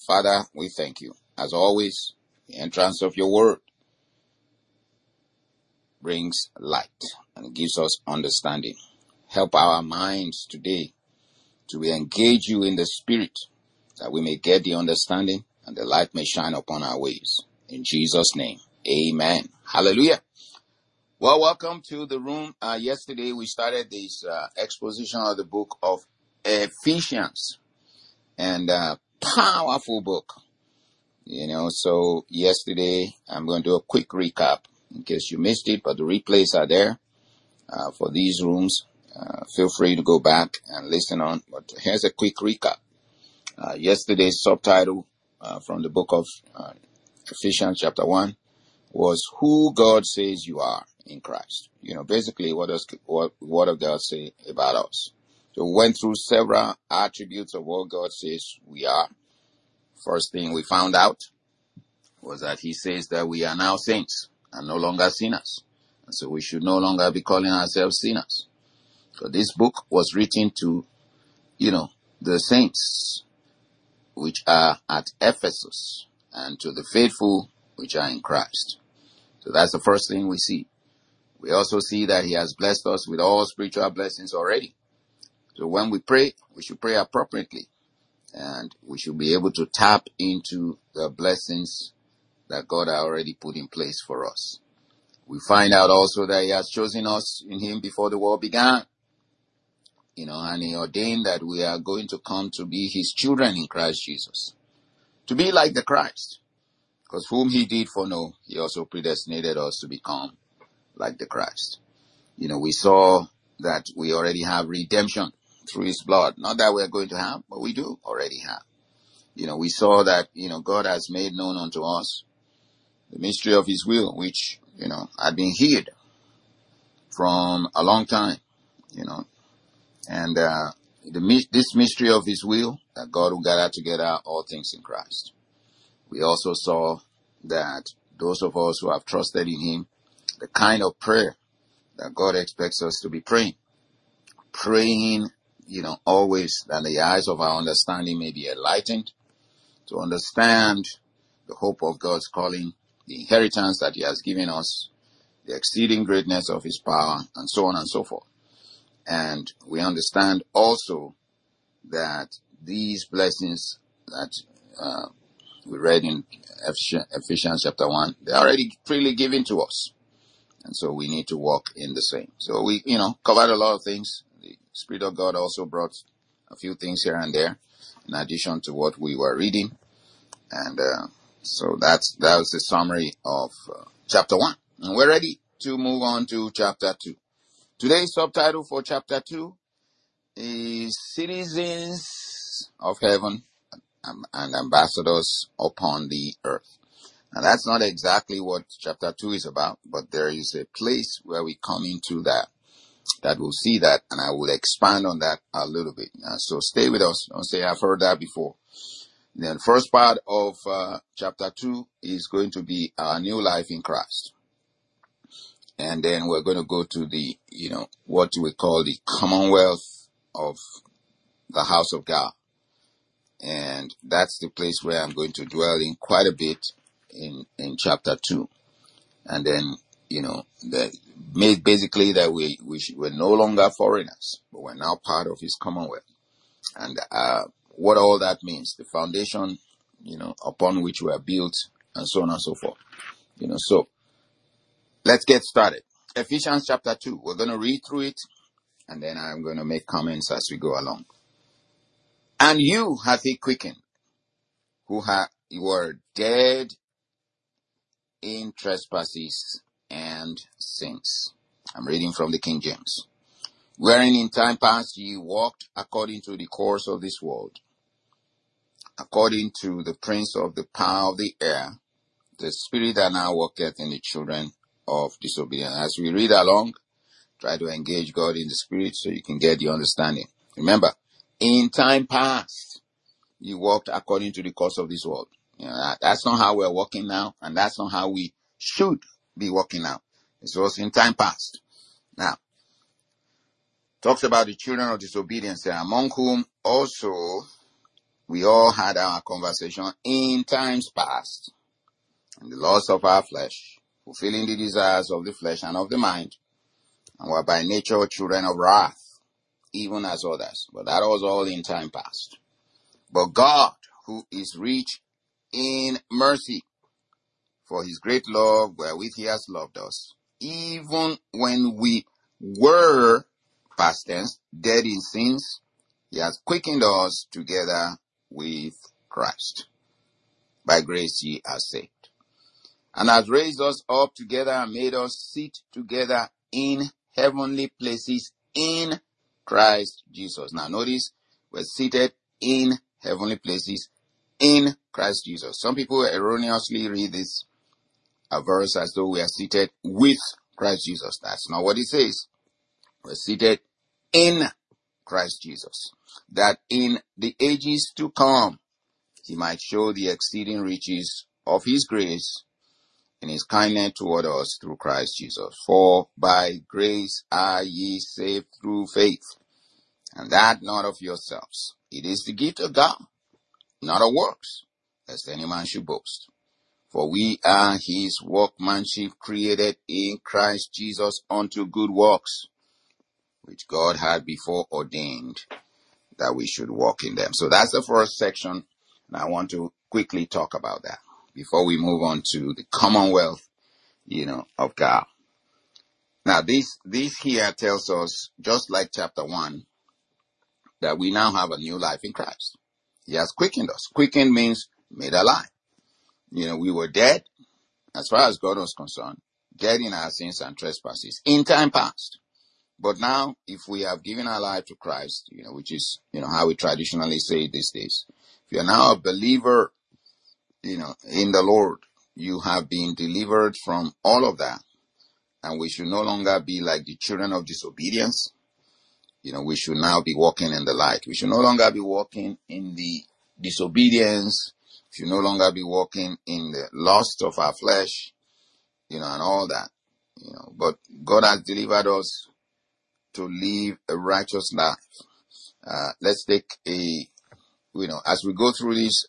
Father, we thank you. As always, the entrance of your word brings light and gives us understanding. Help our minds today to engage you in the spirit, that we may get the understanding and the light may shine upon our ways. In Jesus' name, amen. Hallelujah. Well, welcome to the room. Yesterday we started this exposition of the book of Ephesians, and powerful book. So yesterday I'm going to do a quick recap in case you missed it, but the replays are there for these rooms. Feel free to go back and listen on. But here's a quick recap. Yesterday's subtitle from the book of Ephesians chapter 1 was Who God Says You Are in Christ. Basically what does Word of God say about us? So we went through several attributes of what God says we are. First thing we found out was that he says that we are now saints and no longer sinners. And so we should no longer be calling ourselves sinners. So this book was written to, the saints which are at Ephesus and to the faithful which are in Christ. So that's the first thing we see. We also see that he has blessed us with all spiritual blessings already. So when we pray, we should pray appropriately. And we should be able to tap into the blessings that God has already put in place for us. We find out also that he has chosen us in him before the world began. And he ordained that we are going to come to be his children in Christ Jesus. To be like the Christ. Because whom he did foreknow, he also predestinated us to become like the Christ. We saw that we already have redemption through his blood. Not that we're going to have, but we do already have. We saw that, God has made known unto us the mystery of his will, which, had been hid from a long time, and this mystery of his will, that God will gather together all things in Christ. We also saw that those of us who have trusted in him, the kind of prayer that God expects us to be praying, always that the eyes of our understanding may be enlightened, to understand the hope of God's calling, the inheritance that he has given us, the exceeding greatness of his power, and so on and so forth. And we understand also that these blessings that we read in Ephesians chapter 1, they're already freely given to us. And so we need to walk in the same. So we, covered a lot of things. The Spirit of God also brought a few things here and there, in addition to what we were reading. And so that was the summary of chapter 1. And we're ready to move on to chapter 2. Today's subtitle for chapter 2 is Citizens of Heaven and Ambassadors upon the Earth. Now that's not exactly what chapter 2 is about, but there is a place where we come into that we'll see that, and I will expand on that a little bit. So stay with us. Don't say I've heard that before. Then first part of chapter 2 is going to be our new life in Christ. And then we're going to go to the, what we call the commonwealth of the house of God. And that's the place where I'm going to dwell in quite a bit in chapter 2. And then, basically that we're no longer foreigners, but we're now part of his commonwealth. And what all that means, the foundation, upon which we are built, and so on and so forth. So let's get started. Ephesians chapter 2. We're going to read through it, and then I'm going to make comments as we go along. And you hath he quickened, you were dead in trespasses and sins. I'm reading from the King James. Wherein in time past ye walked according to the course of this world, according to the prince of the power of the air, the spirit that now worketh in the children of disobedience. As we read along, try to engage God in the spirit so you can get the understanding. Remember, in time past, you walked according to the course of this world. That's not how we're walking now, and that's not how we should be walking now. It was in time past. Now, talks about the children of disobedience, among whom also we all had our conversation in times past, in the lust of our flesh, fulfilling the desires of the flesh and of the mind, and were by nature children of wrath, even as others. But that was all in time past. But God, who is rich in mercy, for his great love wherewith he has loved us, even when we were, past tense, dead in sins, he has quickened us together with Christ. By grace ye are saved. And has raised us up together and made us sit together in heavenly places in Christ Jesus. Now notice, we're seated in heavenly places in Christ Jesus. Some people erroneously read this verse as though we are seated with Christ Jesus. That's not what it says. We're seated in Christ Jesus, that in the ages to come, he might show the exceeding riches of his grace in his kindness toward us through Christ Jesus. For by grace are ye saved through faith, and that not of yourselves. It is the gift of God, not of works, lest any man should boast. For we are his workmanship, created in Christ Jesus unto good works, which God had before ordained that we should walk in them. So that's the first section, and I want to quickly talk about that before we move on to the commonwealth, of God. Now, this here tells us, just like chapter 1, that we now have a new life in Christ. He has quickened us. Quickened means made alive. We were dead, as far as God was concerned, dead in our sins and trespasses in time past. But now, if we have given our life to Christ, which is, how we traditionally say it these days, if you're now a believer, in the Lord, you have been delivered from all of that. And we should no longer be like the children of disobedience. We should now be walking in the light. We should no longer be walking in the disobedience. We should no longer be walking in the lust of our flesh, and all that. But God has delivered us to live a righteous life. Let's take as we go through this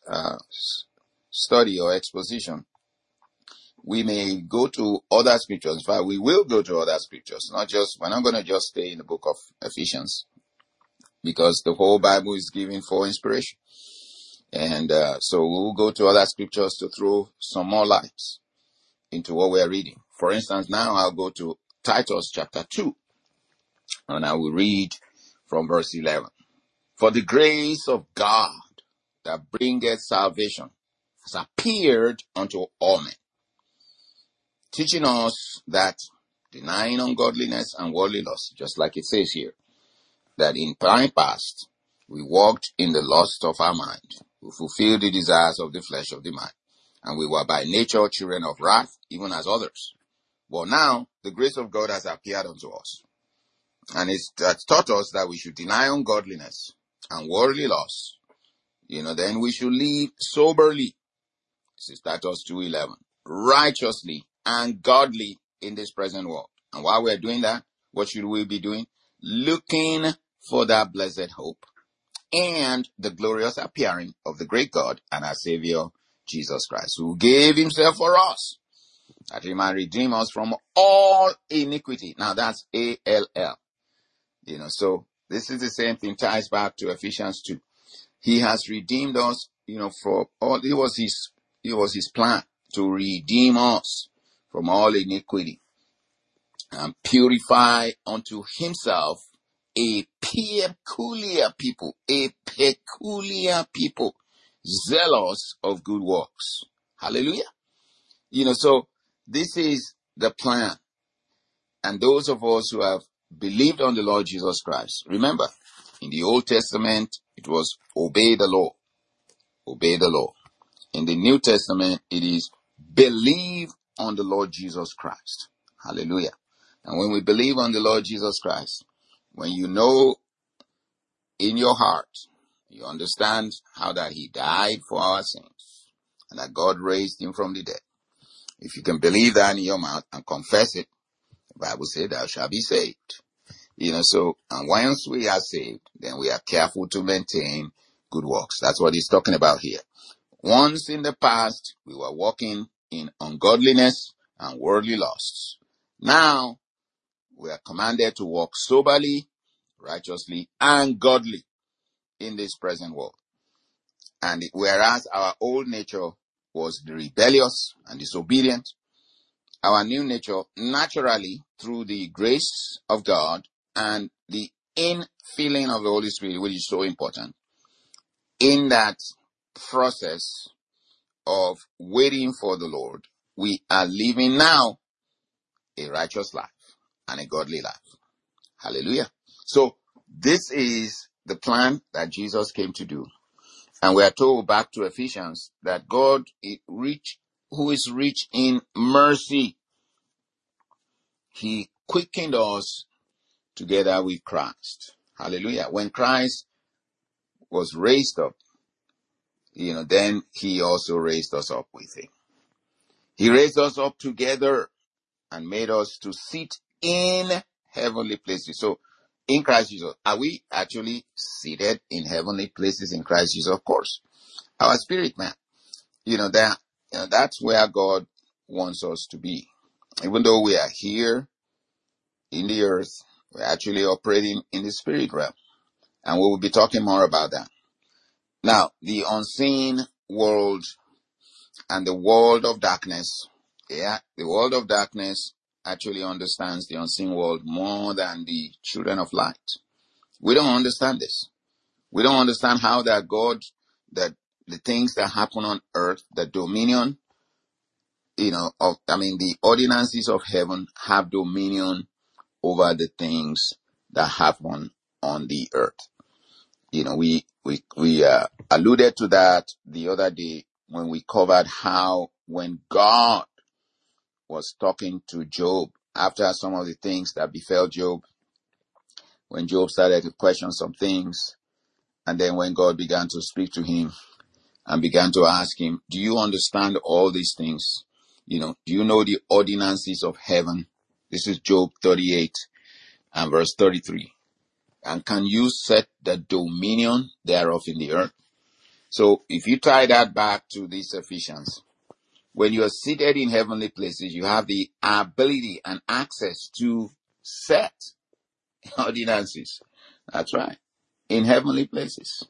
study or exposition, we may go to other scriptures. In fact, we will go to other scriptures. We're not going to just stay in the book of Ephesians, because the whole Bible is given for inspiration. And so we'll go to other scriptures to throw some more light into what we're reading. For instance, now I'll go to Titus chapter 2, and I will read from verse 11. For the grace of God that bringeth salvation has appeared unto all men, teaching us that, denying ungodliness and worldly lust, just like it says here, that in time past we walked in the lust of our mind, we fulfilled the desires of the flesh of the mind, and we were by nature children of wrath, even as others. But now the grace of God has appeared unto us, and it's taught us that we should deny ungodliness and worldly lust. Then we should live soberly. This is Titus 2:11. Righteously and godly in this present world. And while we're doing that, what should we be doing? Looking for that blessed hope and the glorious appearing of the great God and our Savior, Jesus Christ, who gave himself for us, that he might redeem us from all iniquity. Now that's A-L-L. So this is the same thing, ties back to Ephesians 2. He has redeemed us, for all. It was his plan to redeem us from all iniquity and purify unto himself a peculiar people, zealous of good works. Hallelujah. So this is the plan. And those of us who have believed on the Lord Jesus Christ, remember, in the Old Testament, it was obey the law. Obey the law. In the New Testament, it is believe on the Lord Jesus Christ. Hallelujah. And when we believe on the Lord Jesus Christ, when you know in your heart, you understand how that he died for our sins and that God raised him from the dead. If you can believe that in your mouth and confess it, the Bible says thou shalt be saved. And once we are saved, then we are careful to maintain good works. That's what he's talking about here. Once in the past, we were walking in ungodliness and worldly lusts. Now, we are commanded to walk soberly, righteously, and godly in this present world. And whereas our old nature was rebellious and disobedient, our new nature, naturally, through the grace of God and the infilling of the Holy Spirit, which is so important, in that process of waiting for the Lord, we are living now a righteous life and a godly life. Hallelujah. So this is the plan that Jesus came to do. And we are told back to Ephesians that God is rich, who is rich in mercy. He quickened us together with Christ. Hallelujah. When Christ was raised up, then he also raised us up with him. He raised us up together and made us to sit in heavenly places. So in Christ Jesus, are we actually seated in heavenly places in Christ Jesus? Of course. Our spirit man, that's where God wants us to be. Even though we are here in the earth, we're actually operating in the spirit realm. And we will be talking more about that. Now, the unseen world and the world of darkness. The world of darkness actually understands the unseen world more than the children of light. We don't understand this. We don't understand how that that the things that happen on earth, the dominion, the ordinances of heaven have dominion over the things that happen on the earth. We alluded to that the other day when we covered how when God was talking to Job after some of the things that befell Job, when Job started to question some things, and then when God began to speak to him and began to ask him, do you understand all these things? Do you know the ordinances of heaven? This is Job 38 and verse 33. And can you set the dominion thereof in the earth? So if you tie that back to these Ephesians, when you are seated in heavenly places, you have the ability and access to set ordinances. That's right. In heavenly places,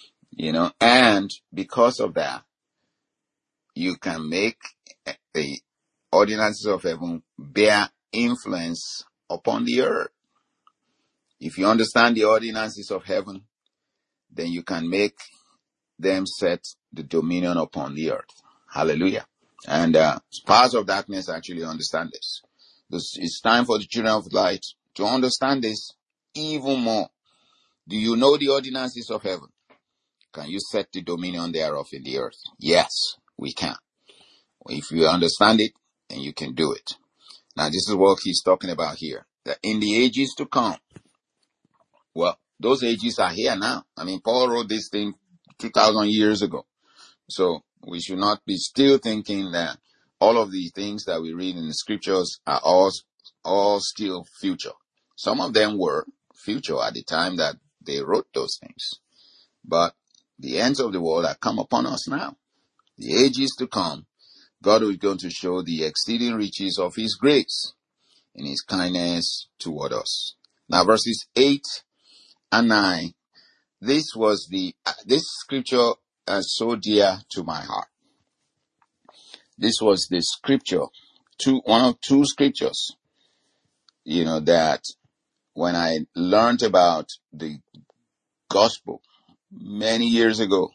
and because of that, you can make the ordinances of heaven bear influence upon the earth. If you understand the ordinances of heaven, then you can make them set the dominion upon the earth. Hallelujah. And powers of darkness actually understand this. It's time for the children of light to understand this even more. Do you know the ordinances of heaven? Can you set the dominion thereof in the earth? Yes, we can. If you understand it, then you can do it. Now, this is what he's talking about here. That in the ages to come, well, those ages are here now. Paul wrote this thing 2,000 years ago. So we should not be still thinking that all of the things that we read in the scriptures are all still future. Some of them were future at the time that they wrote those things. But the ends of the world have come upon us now. The ages to come, God is going to show the exceeding riches of his grace in his kindness toward us. Now verses 8 and 9, this scripture is so dear to my heart. This was the scripture, one of two scriptures, that when I learned about the gospel many years ago,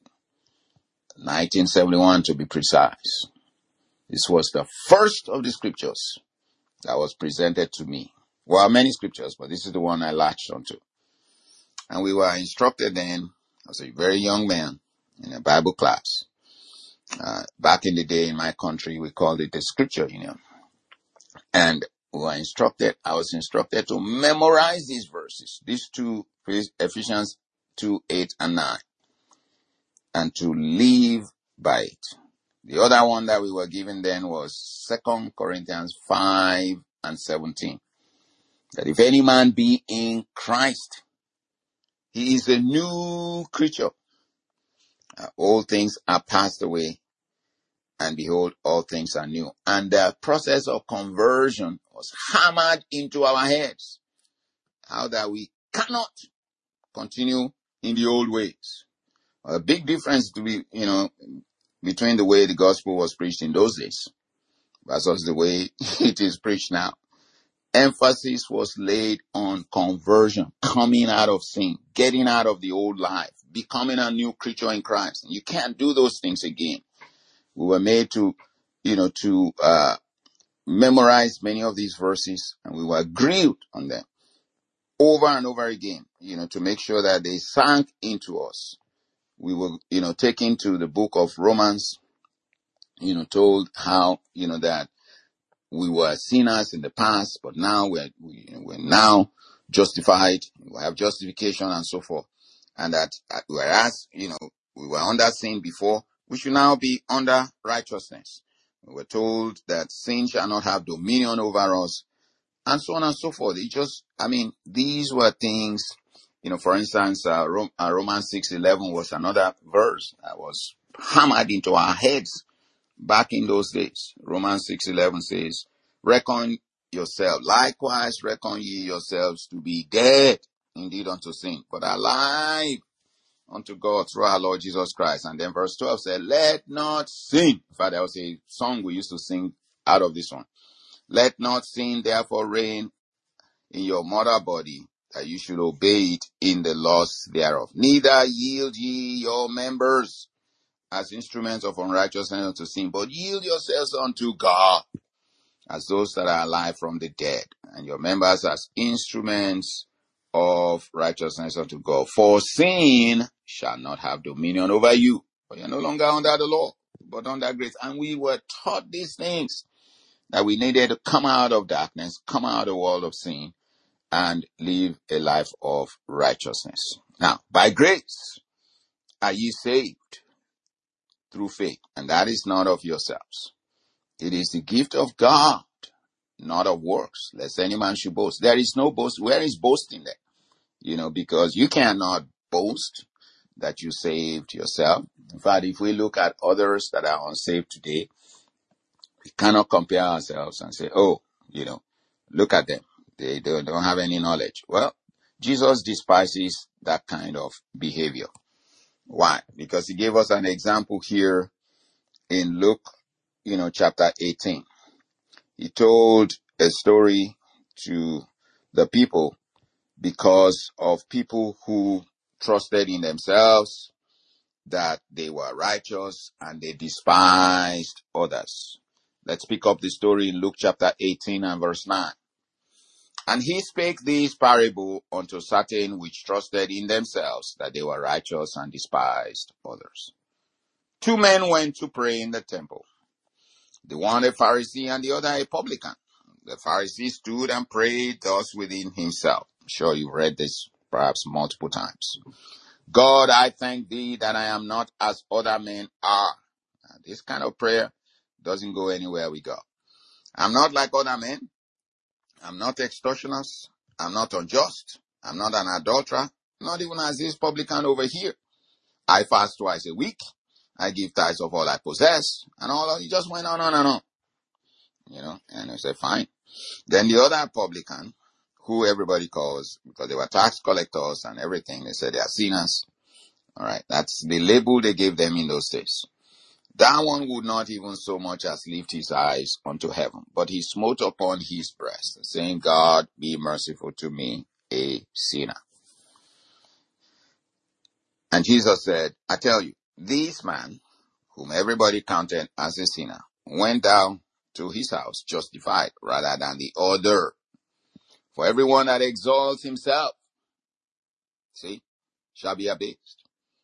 1971 to be precise, this was the first of the scriptures that was presented to me. Well, many scriptures, but this is the one I latched onto. And we were instructed then, as a very young man, in a Bible class. Back in the day in my country, we called it the scripture, And I was instructed to memorize these verses, these two, Ephesians 2, 8 and 9, and to live by it. The other one that we were given then was 2 Corinthians 5 and 17. That if any man be in Christ, he is a new creature. All things are passed away, and behold, all things are new. And the process of conversion was hammered into our heads. How that we cannot continue in the old ways. A big difference to be, between the way the gospel was preached in those days versus the way it is preached now. Emphasis was laid on conversion, coming out of sin, getting out of the old life, becoming a new creature in Christ. And you can't do those things again. We were made to memorize many of these verses, and we were grilled on them over and over again, to make sure that they sank into us. We were, taken to the book of Romans, told how, that we were sinners in the past, but now we're now justified. We have justification and so forth. And that whereas, we were under sin before, we should now be under righteousness. We were told that sin shall not have dominion over us, and so on and so forth. These were things, for instance, Romans 6:11 was another verse that was hammered into our heads back in those days. Romans 6:11 says, reckon yourself, likewise reckon ye yourselves to be dead indeed unto sin, but alive unto God through our Lord Jesus Christ. And then verse 12 said, let not sin. In fact, there was a song we used to sing out of this one. Let not sin therefore reign in your mortal body, that you should obey it in the lusts thereof. Neither yield ye your members as instruments of unrighteousness unto sin, but yield yourselves unto God as those that are alive from the dead, and your members as instruments of righteousness unto God. For sin shall not have dominion over you, for you're no longer under the law, but under grace. And we were taught these things, that we needed to come out of darkness, come out of the world of sin, and live a life of righteousness. Now, by grace are ye saved through faith, and that is not of yourselves. It is the gift of God, not of works, lest any man should boast. There is no boast. Where is boasting there? Because you cannot boast that you saved yourself. In fact, if we look at others that are unsaved today, we cannot compare ourselves and say, look at them. They don't have any knowledge. Well, Jesus despises that kind of behavior. Why? Because he gave us an example here in Luke, chapter 18. He told a story to the people because of people who trusted in themselves, that they were righteous, and they despised others. Let's pick up the story in Luke chapter 18 and verse 9. And he spake this parable unto certain which trusted in themselves that they were righteous, and despised others. 2 men went to pray in the temple, the one a Pharisee and the other a publican. The Pharisee stood and prayed thus within himself. I'm sure you've read this perhaps multiple times. God, I thank thee that I am not as other men are. Now, this kind of prayer doesn't go anywhere with God. I'm not like other men. I'm not extortioners. I'm not unjust. I'm not an adulterer. Not even as this publican over here. I fast twice a week. I give tithes of all I possess. And all of it just went on and on. And I said, fine. Then the other publican, who everybody calls, because they were tax collectors and everything, they said they are sinners. All right. That's the label they gave them in those days. That one would not even so much as lift his eyes unto heaven, but he smote upon his breast, saying, God, be merciful to me, a sinner. And Jesus said, I tell you, this man, whom everybody counted as a sinner, went down to his house justified rather than the other. For everyone that exalts himself, shall be abased.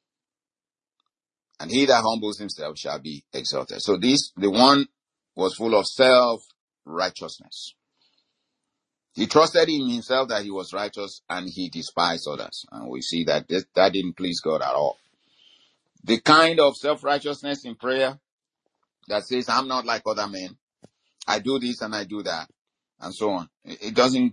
And he that humbles himself shall be exalted. So the one was full of self-righteousness. He trusted in himself that he was righteous, and he despised others. And we see that that didn't please God at all. The kind of self-righteousness in prayer that says, I'm not like other men. I do this and I do that, and so on. It doesn't,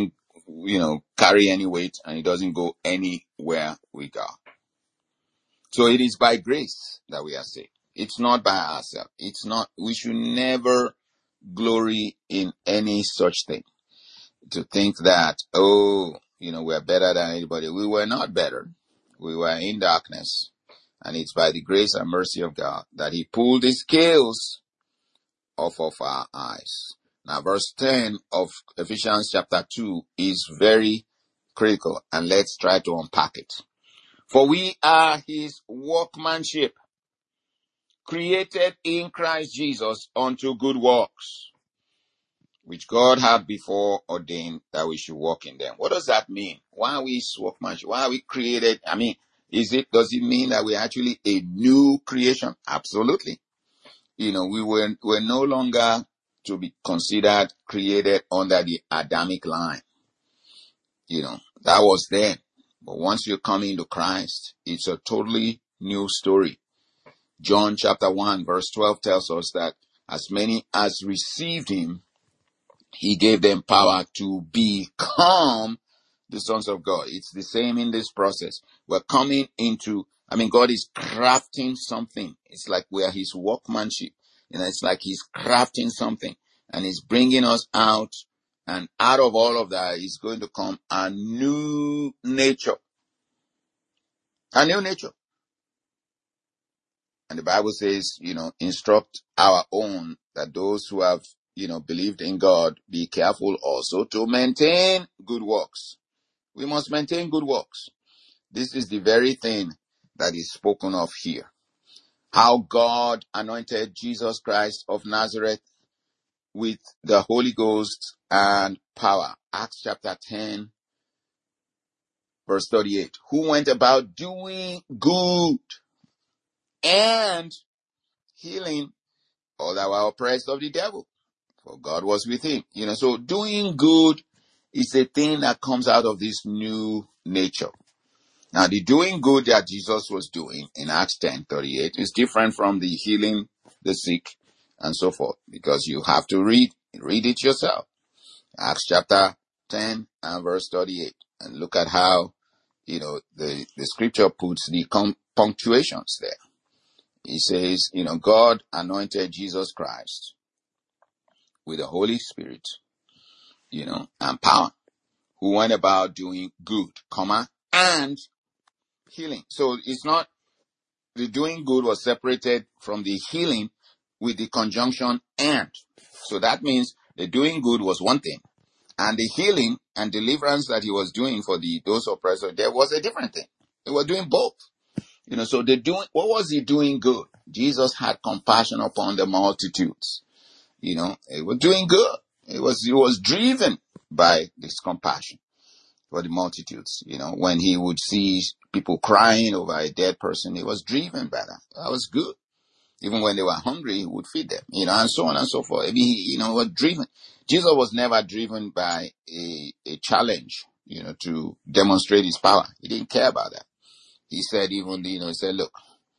carry any weight, and it doesn't go anywhere with God. So it is by grace that we are saved. It's not by ourselves. It's not, we should never glory in any such thing. To think that, we're better than anybody. We were not better. We were in darkness. And it's by the grace and mercy of God that he pulled the scales off of our eyes. Now, verse 10 of Ephesians chapter 2 is very critical, and let's try to unpack it. For we are his workmanship, created in Christ Jesus unto good works, which God had before ordained that we should walk in them. What does that mean? Why are we his workmanship? Why are we created? Does it mean that we're actually a new creation? Absolutely. We're no longer to be considered created under the Adamic line. That was then. But once you come into Christ, it's a totally new story. John chapter 1 verse 12 tells us that as many as received him, he gave them power to become the sons of God. It's the same in this process. We're coming into, God is crafting something. It's like we are his workmanship. It's like he's crafting something and he's bringing us out. And out of all of that is going to come a new nature. A new nature. And the Bible says, instruct our own, that those who have, believed in God, be careful also to maintain good works. We must maintain good works. This is the very thing that is spoken of here. How God anointed Jesus Christ of Nazareth with the Holy Ghost and power. Acts chapter 10, verse 38. Who went about doing good and healing all that were oppressed of the devil, for God was with him. So doing good is a thing that comes out of this new nature. Now, the doing good that Jesus was doing in Acts 10:38 is different from the healing the sick and so forth, because you have to read it yourself. Acts chapter 10 and verse 38, and look at how, the scripture puts the punctuations there. He says, God anointed Jesus Christ with the Holy Spirit, and power, who went about doing good, and healing. So it's not, the doing good was separated from the healing with the conjunction and. So that means the doing good was one thing, and the healing and deliverance that he was doing for those oppressed, there was a different thing. He was doing both. So what was he doing good? Jesus had compassion upon the multitudes. He was doing good. He was driven by this compassion for the multitudes. When he would see people crying over a dead person, he was driven by that. That was good. Even when they were hungry, he would feed them, and so on and so forth. He was driven. Jesus was never driven by a challenge, to demonstrate his power. He didn't care about that. He said, he said, look,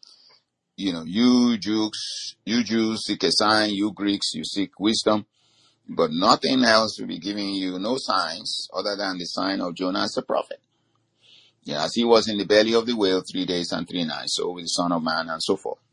you Jews seek a sign, you Greeks, you seek wisdom, but nothing else will be giving you, no signs other than the sign of Jonah the prophet. As he was in the belly of the whale 3 days and 3 nights, so with the Son of Man and so forth,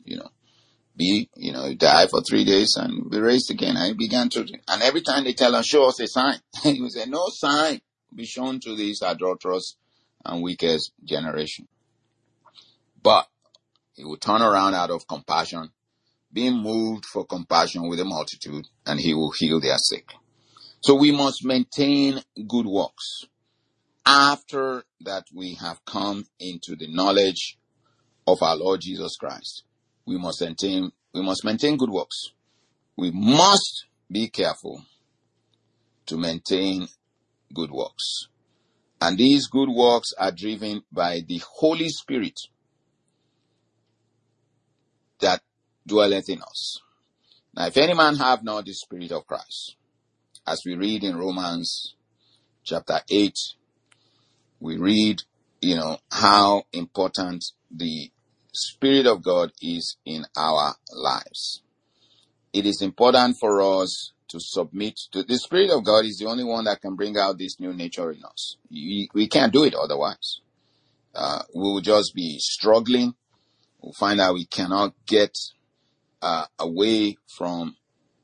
die for 3 days and be raised again. And he began to, and every time they tell us, show us a sign, he would say, no sign be shown to this adulterous and wicked generation. But he would turn around out of compassion, being moved for compassion with the multitude, and he will heal their sick. So we must maintain good works. After that we have come into the knowledge of our Lord Jesus Christ, we must maintain good works. We must be careful to maintain good works. And these good works are driven by the Holy Spirit that dwelleth in us. Now, if any man have not the Spirit of Christ, as we read in Romans chapter 8, we read, how important the Spirit of God is in our lives. It is important for us to submit to the Spirit of God. Is the only one that can bring out this new nature in us. We can't do it otherwise. We will just be struggling we'll find out we cannot get away from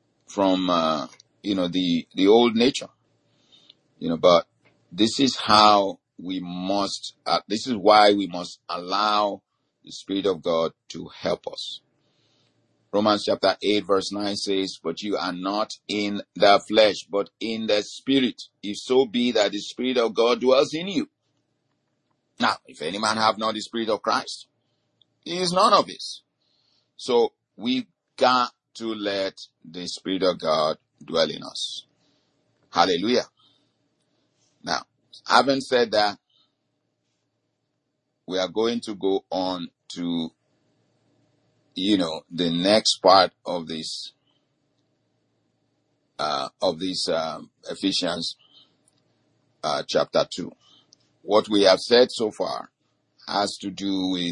the old nature, but this is how we must, this is why we must allow the Spirit of God to help us. Romans chapter 8 verse 9 says, but you are not in the flesh, but in the Spirit, if so be that the Spirit of God dwells in you. Now, if any man have not the Spirit of Christ, he is none of his. So we've got to let the Spirit of God dwell in us. Hallelujah. Now, having said that, we are going to go on to, the next part of this, Ephesians chapter 2. What we have said so far has to do with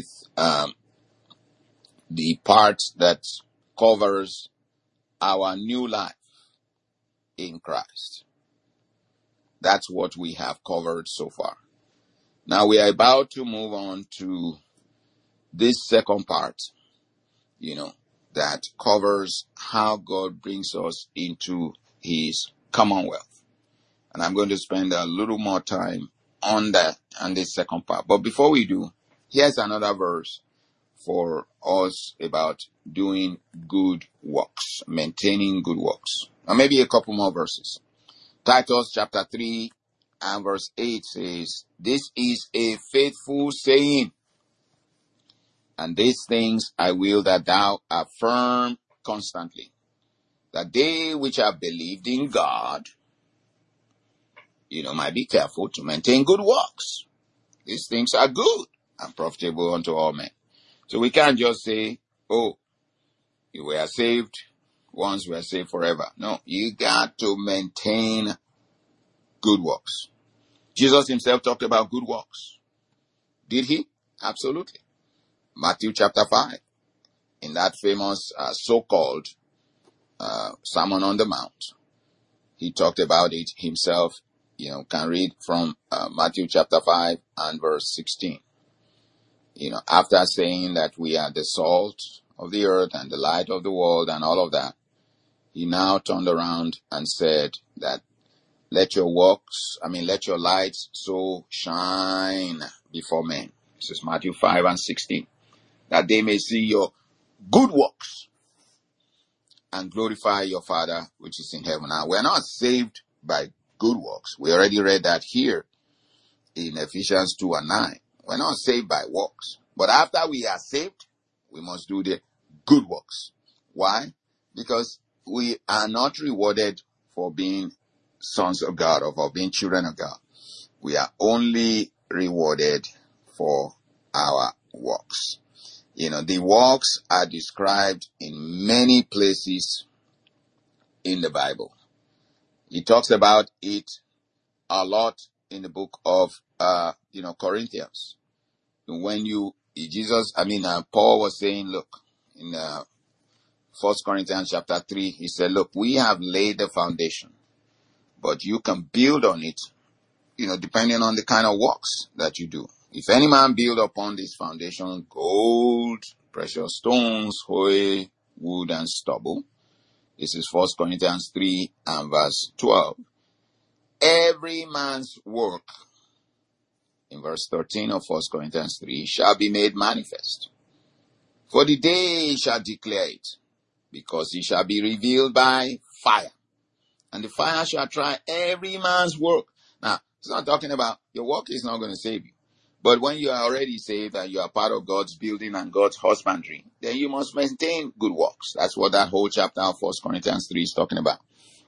the part that covers our new life in Christ. That's what we have covered so far. Now we are about to move on to this second part, that covers how God brings us into his commonwealth. And I'm going to spend a little more time on this second part. But before we do, here's another verse for us about doing good works, maintaining good works. Or maybe a couple more verses. Titus chapter 3 and verse 8 says, this is a faithful saying, and these things I will that thou affirm constantly, that they which have believed in God, might be careful to maintain good works. These things are good and profitable unto all men. So we can't just say, oh, you were saved once, we are saved forever. No, you got to maintain good works. Jesus himself talked about good works. Did he? Absolutely. Matthew chapter 5, in that famous so-called Sermon on the Mount, he talked about it himself. Can read from Matthew chapter 5 and verse 16. After saying that we are the salt of the earth and the light of the world and all of that, he now turned around and said that let your lights so shine before men. This is Matthew 5 and 16. That they may see your good works and glorify your Father which is in heaven. Now, we're not saved by good works. We already read that here in Ephesians 2 and 9. We're not saved by works. But after we are saved, we must do the good works. Why? Because we are not rewarded for being sons of God or for being children of God. We are only rewarded for our works. The works are described in many places in the Bible. He talks about it a lot in the book of, Corinthians. When Paul was saying, look, in 1 Corinthians chapter 3, he said, look, we have laid the foundation, but you can build on it, depending on the kind of works that you do. If any man build upon this foundation gold, precious stones, hay, wood, and stubble. This is 1 Corinthians 3 and verse 12. Every man's work, in verse 13 of 1 Corinthians 3, shall be made manifest. For the day shall declare it, because it shall be revealed by fire. And the fire shall try every man's work. Now, it's not talking about your work is not going to save you. But when you are already saved and you are part of God's building and God's husbandry, then you must maintain good works. That's what that whole chapter of 1 Corinthians 3 is talking about.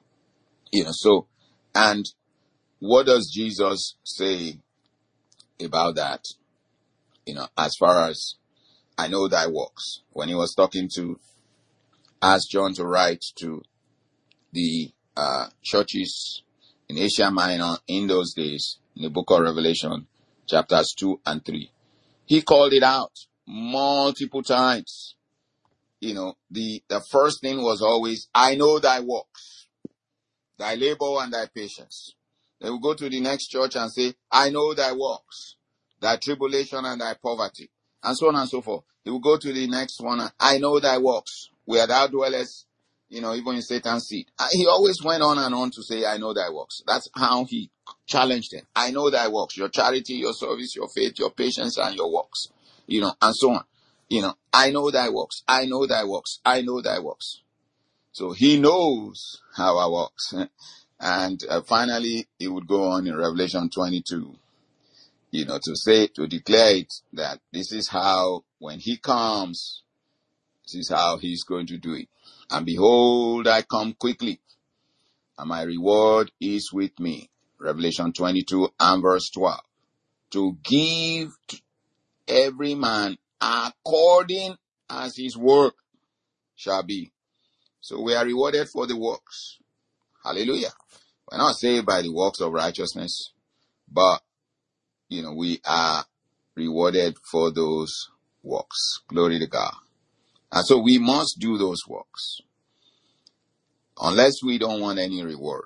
And what does Jesus say about that? As far as I know thy works. When he was talking to, ask John to write to the churches in Asia Minor in those days, in the book of Revelation, chapters 2 and 3. He called it out multiple times. The first thing was always, I know thy works, thy labor and thy patience. They will go to the next church and say, I know thy works, thy tribulation and thy poverty. and so on and so forth. He will go to the next one. I know thy works, where thou dwellest, even in Satan's seat. He always went on and on to say, I know thy works. That's how he challenged them. I know thy works, your charity, your service, your faith, your patience, and your works, and so on. I know thy works. I know thy works. I know thy works. So he knows our works. And finally, he would go on in Revelation 22, to declare it, that this is how, when he comes, this is how he's going to do it. And behold, I come quickly, and my reward is with me. Revelation 22 and verse 12. To give to every man according as his work shall be. So we are rewarded for the works. Hallelujah. We're not saved by the works of righteousness, but, we are rewarded for those works. Glory to God. And so we must do those works, unless we don't want any reward.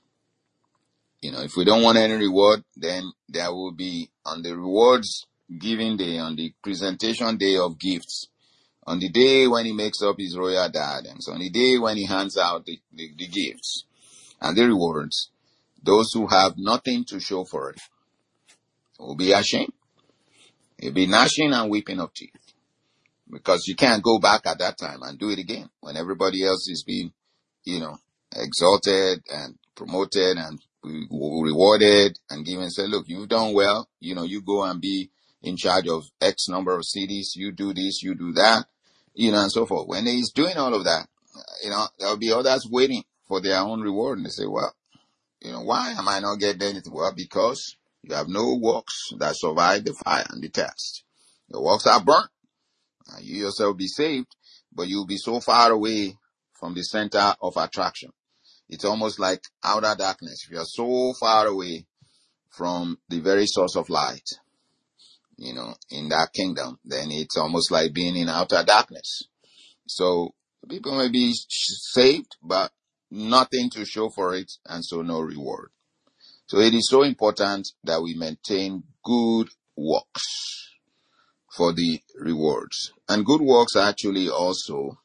If we don't want any reward, then there will be, on the rewards giving day, on the presentation day of gifts, on the day when he makes up his royal diadems, on the day when he hands out the gifts and the rewards, those who have nothing to show for it will be ashamed. It'll be gnashing and weeping of teeth. Because you can't go back at that time and do it again when everybody else is being, exalted and promoted and rewarded and given. Say, look, you've done well. You go and be in charge of X number of cities. You do this, you do that, and so forth. When he's doing all of that, there'll be others waiting for their own reward. And they say, well, why am I not getting anything? Well, because you have no works that survive the fire and the test. Your works are burnt. You yourself will be saved, but you'll be so far away from the center of attraction. It's almost like outer darkness. If you're so far away from the very source of light, in that kingdom, then it's almost like being in outer darkness. So people may be saved, but nothing to show for it, and so no reward. So it is so important that we maintain good works for the rewards. And good works actually also,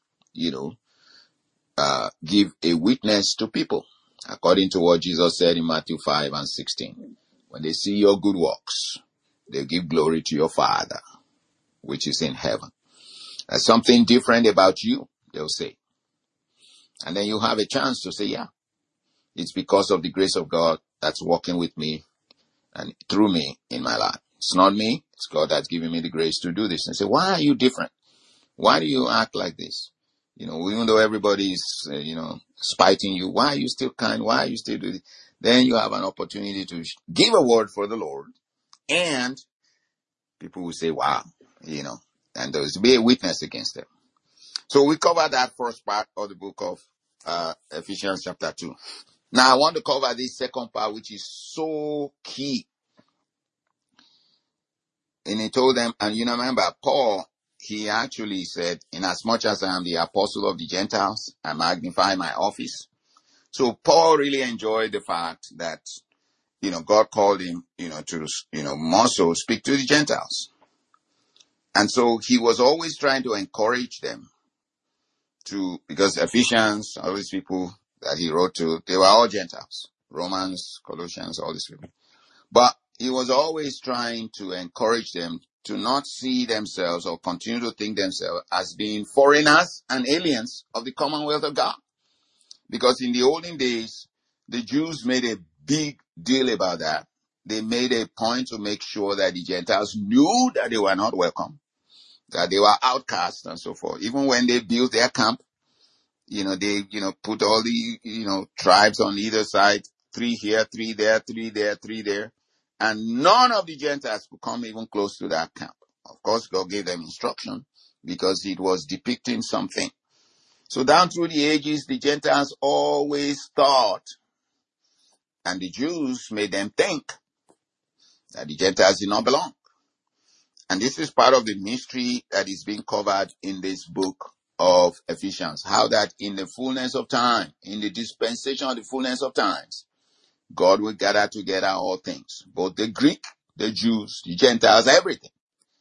give a witness to people, according to what Jesus said in Matthew 5 and 16. When they see your good works, they give glory to your Father, which is in heaven. There's something different about you, they'll say. And then you have a chance to say, yeah, it's because of the grace of God that's working with me and through me in my life. It's not me. It's God that's giving me the grace to do this. And say, why are you different? Why do you act like this? Even though everybody is, spiting you, why are you still kind? Why are you still doing this? Then you have an opportunity to give a word for the Lord. And people will say, wow, and there will be a witness against them. So we covered that first part of the book of Ephesians chapter 2. Now I want to cover this second part, which is so key. And he told them, and remember, Paul, he actually said, in as much as I am the apostle of the Gentiles, I magnify my office. So Paul really enjoyed the fact that, God called him, to, more so speak to the Gentiles. And so he was always trying to encourage them because Ephesians, all these people that he wrote to, they were all Gentiles. Romans, Colossians, all these people. But he was always trying to encourage them to not see themselves or continue to think themselves as being foreigners and aliens of the commonwealth of God. Because in the olden days, the Jews made a big deal about that. They made a point to make sure that the Gentiles knew that they were not welcome, that they were outcasts and so forth. Even when they built their camp, they, put all the, tribes on either side, 3 here, 3 there, 3 there, 3 there. And none of the Gentiles could come even close to that camp. Of course, God gave them instruction because it was depicting something. So down through the ages, the Gentiles always thought, and the Jews made them think, that the Gentiles did not belong. And this is part of the mystery that is being covered in this book of Ephesians. How that in the fullness of time, in the dispensation of the fullness of times, God will gather together all things, both the Greek, the Jews, the Gentiles, everything.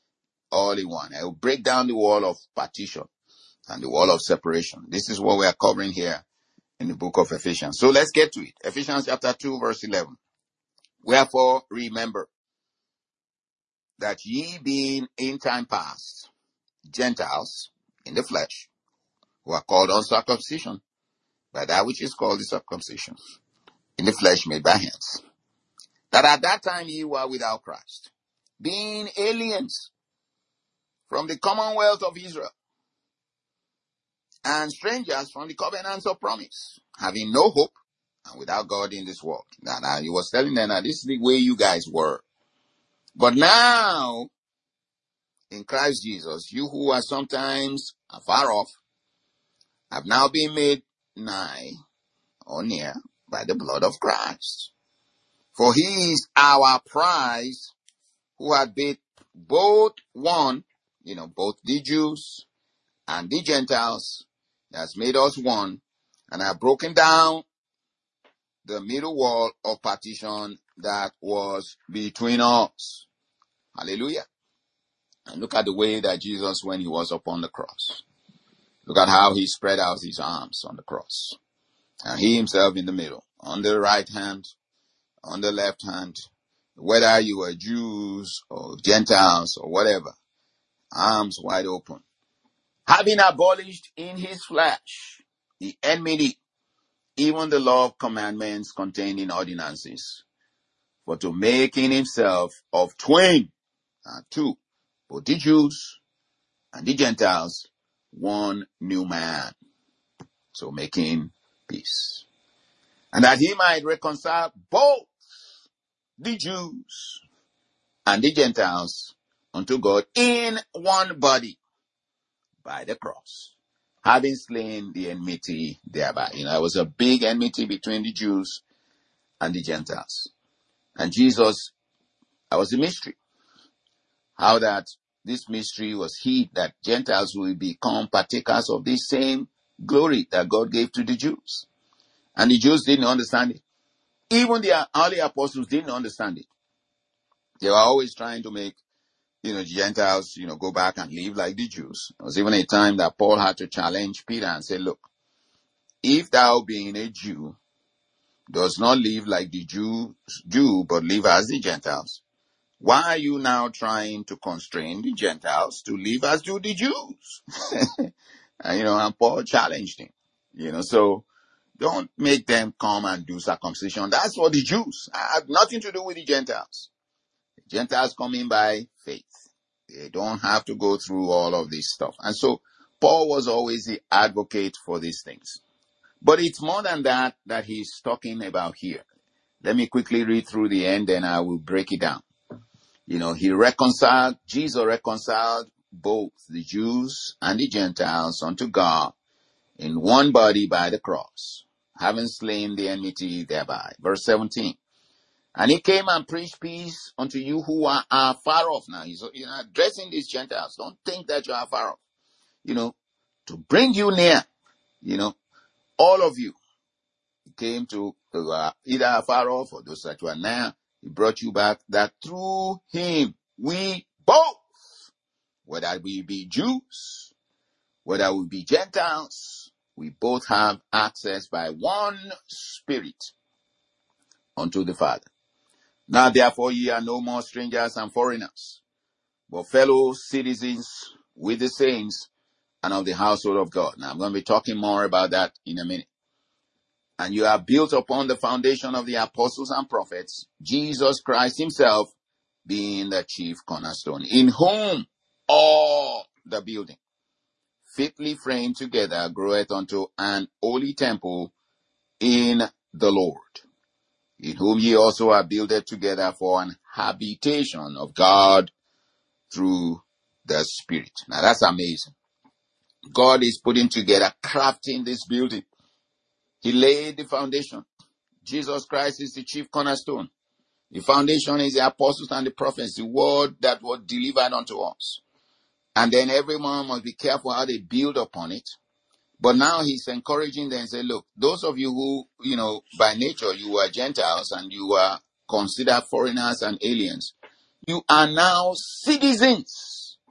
all in one. I will break down the wall of partition and the wall of separation. This is what we are covering here in the book of Ephesians. So let's get to it. Ephesians chapter 2 verse 11. Wherefore remember that ye being in time past Gentiles in the flesh, who are called uncircumcision by that which is called the circumcision in the flesh made by hands, that at that time ye were without Christ, being aliens from the commonwealth of Israel, and strangers from the covenants of promise, having no hope and without God in this world. Now he was telling them that this is the way you guys were. But now, in Christ Jesus, you who are sometimes afar off, have now been made nigh or near by the blood of Christ. For he is our prize, who had been both one, both the Jews and the Gentiles. He has made us one, and have broken down the middle wall of partition that was between us. Hallelujah. And look at the way that Jesus, when he was upon the cross, look at how he spread out his arms on the cross. And he himself in the middle, on the right hand, on the left hand, whether you were Jews or Gentiles or whatever, arms wide open. Having abolished in his flesh the enmity, even the law of commandments contained in ordinances, for to make in himself of twain, two, both the Jews and the Gentiles, one new man, so making peace. And that he might reconcile both the Jews and the Gentiles unto God in one body by the cross, having slain the enmity thereby. There was a big enmity between the Jews and the Gentiles. And Jesus, that was a mystery. How that this mystery was hid, that Gentiles will become partakers of this same glory that God gave to the Jews. And the Jews didn't understand it. Even the early apostles didn't understand it. They were always trying to make, the Gentiles, go back and live like the Jews. There was even a time that Paul had to challenge Peter and say, look, if thou being a Jew does not live like the Jew, but live as the Gentiles, why are you now trying to constrain the Gentiles to live as do the Jews? And Paul challenged him, so don't make them come and do circumcision. That's for the Jews. I have nothing to do with the Gentiles. The Gentiles come in by faith. They don't have to go through all of this stuff. And so Paul was always the advocate for these things. But it's more than that he's talking about here. Let me quickly read through the end and I will break it down. Jesus reconciled both the Jews and the Gentiles unto God in one body by the cross, having slain the enmity thereby. Verse 17. And he came and preached peace unto you who are far off. Now, he's addressing these Gentiles. Don't think that you are far off. To bring you near, all of you. He came to either far off or those that were near. He brought you back, that through him we both, whether we be Jews, whether we be Gentiles, we both have access by one Spirit unto the Father. Now therefore ye are no more strangers and foreigners, but fellow citizens with the saints and of the household of God. Now I'm going to be talking more about that in a minute. And you are built upon the foundation of the apostles and prophets, Jesus Christ himself being the chief cornerstone, in whom all the building, fitly framed together, groweth unto an holy temple in the Lord, in whom ye also are builded together for an habitation of God through the Spirit. Now that's amazing. God is putting together, crafting this building. He laid the foundation. Jesus Christ is the chief cornerstone. The foundation is the apostles and the prophets, the word that was delivered unto us. And then everyone must be careful how they build upon it. But now he's encouraging them and say, look, those of you who, by nature you were Gentiles and you were considered foreigners and aliens, you are now citizens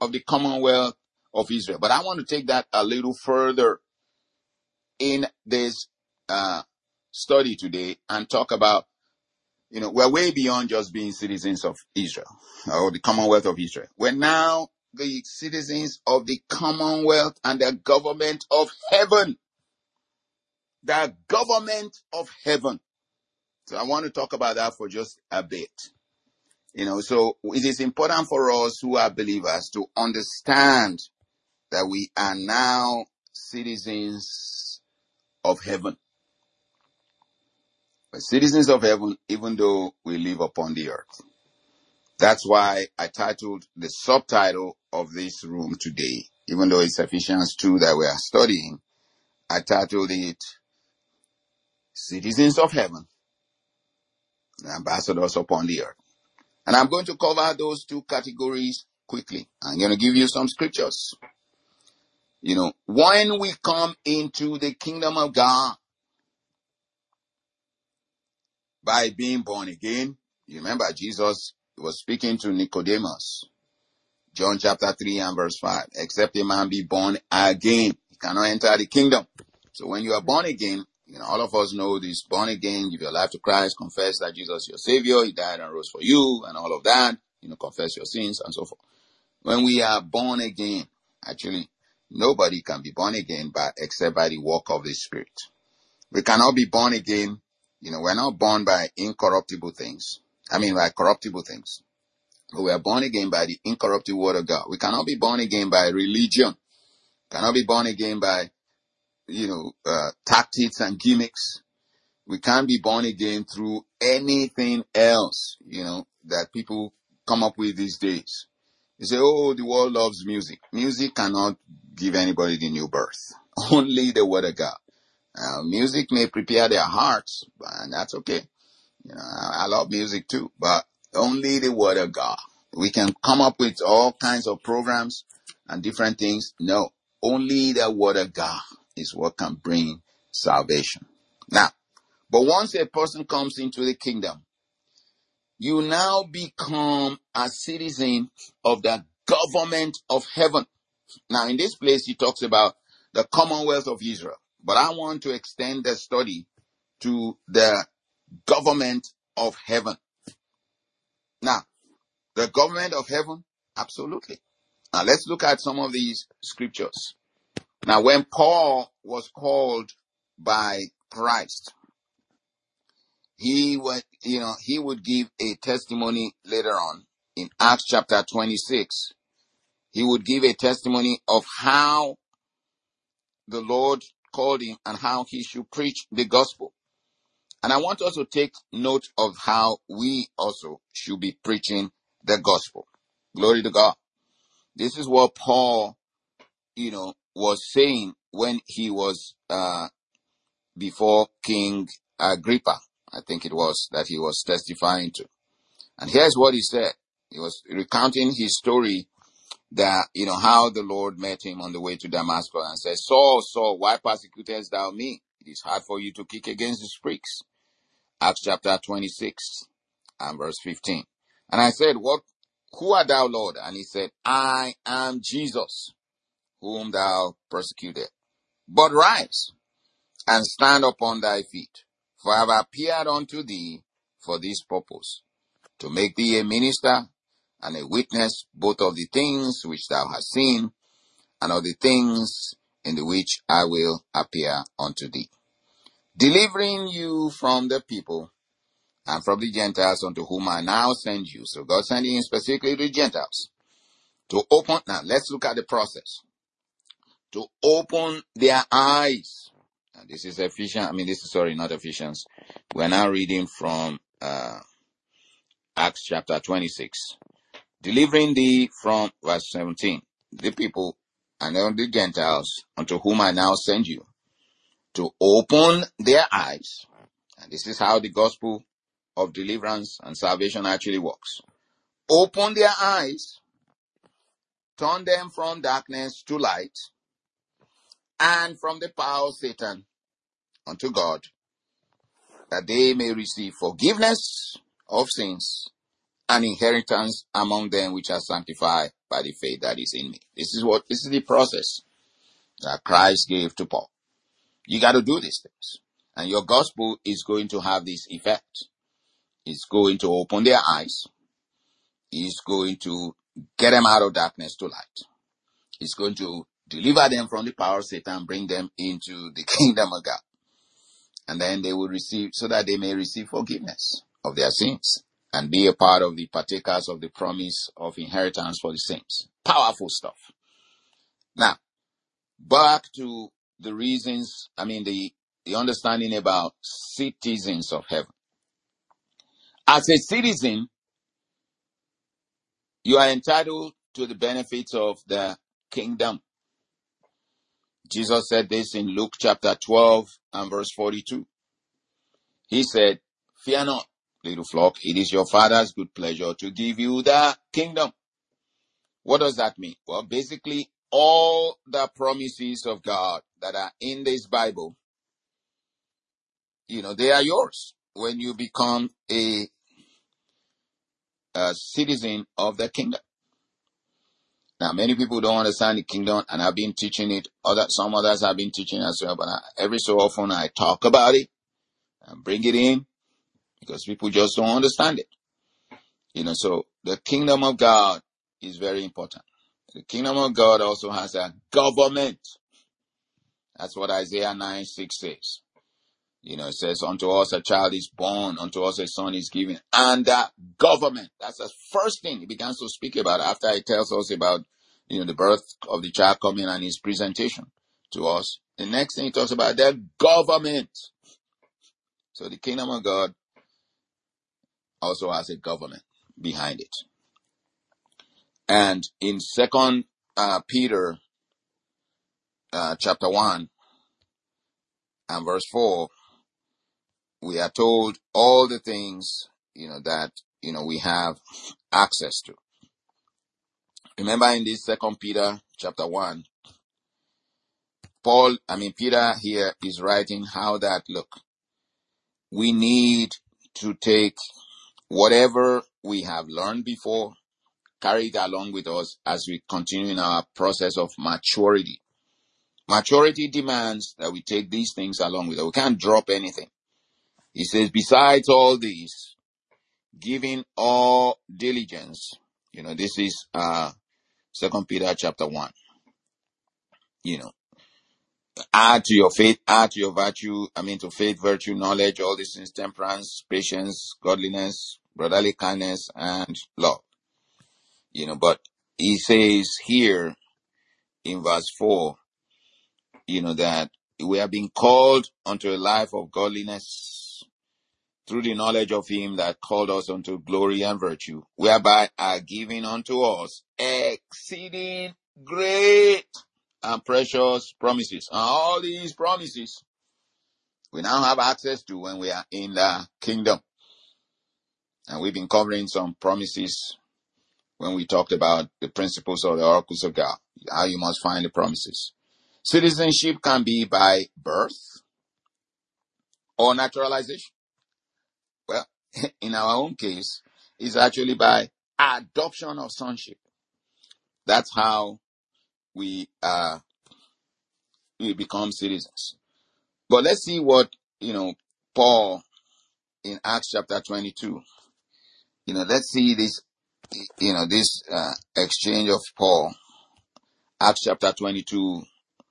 of the Commonwealth of Israel. But I want to take that a little further in this study today and talk about, we're way beyond just being citizens of Israel or the Commonwealth of Israel. We're now the citizens of the Commonwealth and the government of heaven. The government of heaven. So I want to talk about that for just a bit. So it is important for us who are believers to understand that we are now citizens of heaven. We're citizens of heaven, even though we live upon the earth. That's why I titled the subtitle of this room today, even though it's Ephesians 2 that we are studying, I titled it Citizens of Heaven, Ambassadors upon the Earth. And I'm going to cover those two categories quickly. I'm going to give you some scriptures. When we come into the kingdom of God by being born again, you remember Jesus was speaking to Nicodemus. John chapter 3 and verse 5. Except a man be born again, he cannot enter the kingdom. So when you are born again, all of us know this, born again, give your life to Christ, confess that Jesus is your Savior, He died and rose for you, and all of that, confess your sins and so forth. When we are born again, actually, nobody can be born again except by the work of the Spirit. We cannot be born again, we're not born by incorruptible things. By corruptible things. But we are born again by the incorruptible word of God. We cannot be born again by religion. Cannot be born again by, tactics and gimmicks. We can't be born again through anything else, that people come up with these days. They say, oh, the world loves music. Music cannot give anybody the new birth. Only the word of God. Music may prepare their hearts, and that's okay. I love music too, but only the word of God. We can come up with all kinds of programs and different things. No, only the word of God is what can bring salvation. Now, but once a person comes into the kingdom, you now become a citizen of the government of heaven. Now, in this place, he talks about the Commonwealth of Israel. But I want to extend the study to the government of heaven. Now, the government of heaven? Absolutely. Now, let's look at some of these scriptures. Now, when Paul was called by Christ, he would give a testimony later on in Acts chapter 26. He would give a testimony of how the Lord called him and how he should preach the gospel. And I want us to take note of how we also should be preaching the gospel. Glory to God. This is what Paul, was saying when he was before King Agrippa. I think it was that he was testifying to. And here's what he said. He was recounting his story that, how the Lord met him on the way to Damascus and said, Saul, Saul, why persecutest thou me? It is hard for you to kick against the pricks. Acts chapter 26 and verse 15. And I said, who art thou, Lord? And he said, I am Jesus, whom thou persecuted. But rise and stand upon thy feet, for I have appeared unto thee for this purpose, to make thee a minister and a witness both of the things which thou hast seen, and of the things in the which I will appear unto thee, delivering you from the people and from the Gentiles unto whom I now send you. So God sending you specifically to the Gentiles to open. Now let's look at the process. To open their eyes. And this is not Ephesians. We're now reading from Acts chapter 26. Delivering thee from verse 17. The people and the Gentiles unto whom I now send you. To open their eyes. And this is how the gospel of deliverance and salvation actually works. Open their eyes, turn them from darkness to light, and from the power of Satan unto God, that they may receive forgiveness of sins and inheritance among them which are sanctified by the faith that is in me. This is the process that Christ gave to Paul. You got to do these things. And your gospel is going to have this effect. It's going to open their eyes. It's going to get them out of darkness to light. It's going to deliver them from the power of Satan, bring them into the kingdom of God. And then they will receive, so that they may receive forgiveness of their sins and be a part of the partakers of the promise of inheritance for the saints. Powerful stuff. Now, back to the reasons, the understanding about citizens of heaven. As a citizen, you are entitled to the benefits of the kingdom. Jesus said this in Luke chapter 12 and verse 42. He said, "Fear not, little flock, it is your Father's good pleasure to give you the kingdom." What does that mean? Well, basically, all the promises of God that are in this Bible, they are yours when you become a citizen of the kingdom. Now, many people don't understand the kingdom, and I've been teaching it. Some others have been teaching as well, but every so often I talk about it and bring it in because people just don't understand it. So the kingdom of God is very important. The kingdom of God also has a government. That's what Isaiah 9:6 says. It says, "Unto us a child is born, unto us a son is given." And the government, that's the first thing he begins to speak about after he tells us about, the birth of the child coming and his presentation to us. The next thing he talks about, the government. So the kingdom of God also has a government behind it. And in 2 Peter chapter 1 and verse 4, we are told all the things, that, we have access to. Remember in this 2 Peter chapter 1, Peter here is writing how that, look, we need to take whatever we have learned before, carry it along with us as we continue in our process of maturity. Maturity demands that we take these things along with us. We can't drop anything. He says, besides all these, giving all diligence. This is 2 Peter chapter 1. Add to your faith, add to your virtue, to faith, virtue, knowledge, all these things, temperance, patience, godliness, brotherly kindness, and love. But he says here in verse 4, that we are being called unto a life of godliness through the knowledge of him that called us unto glory and virtue, whereby are given unto us exceeding great and precious promises. And all these promises we now have access to when we are in the kingdom. And we've been covering some promises when we talked about the principles of the oracles of God, how you must find the promises. Citizenship can be by birth or naturalization. Well, in our own case, it's actually by adoption of sonship. That's how we become citizens. But let's see what, Paul in Acts chapter 22, let's see this, this exchange of Paul. Acts chapter 22,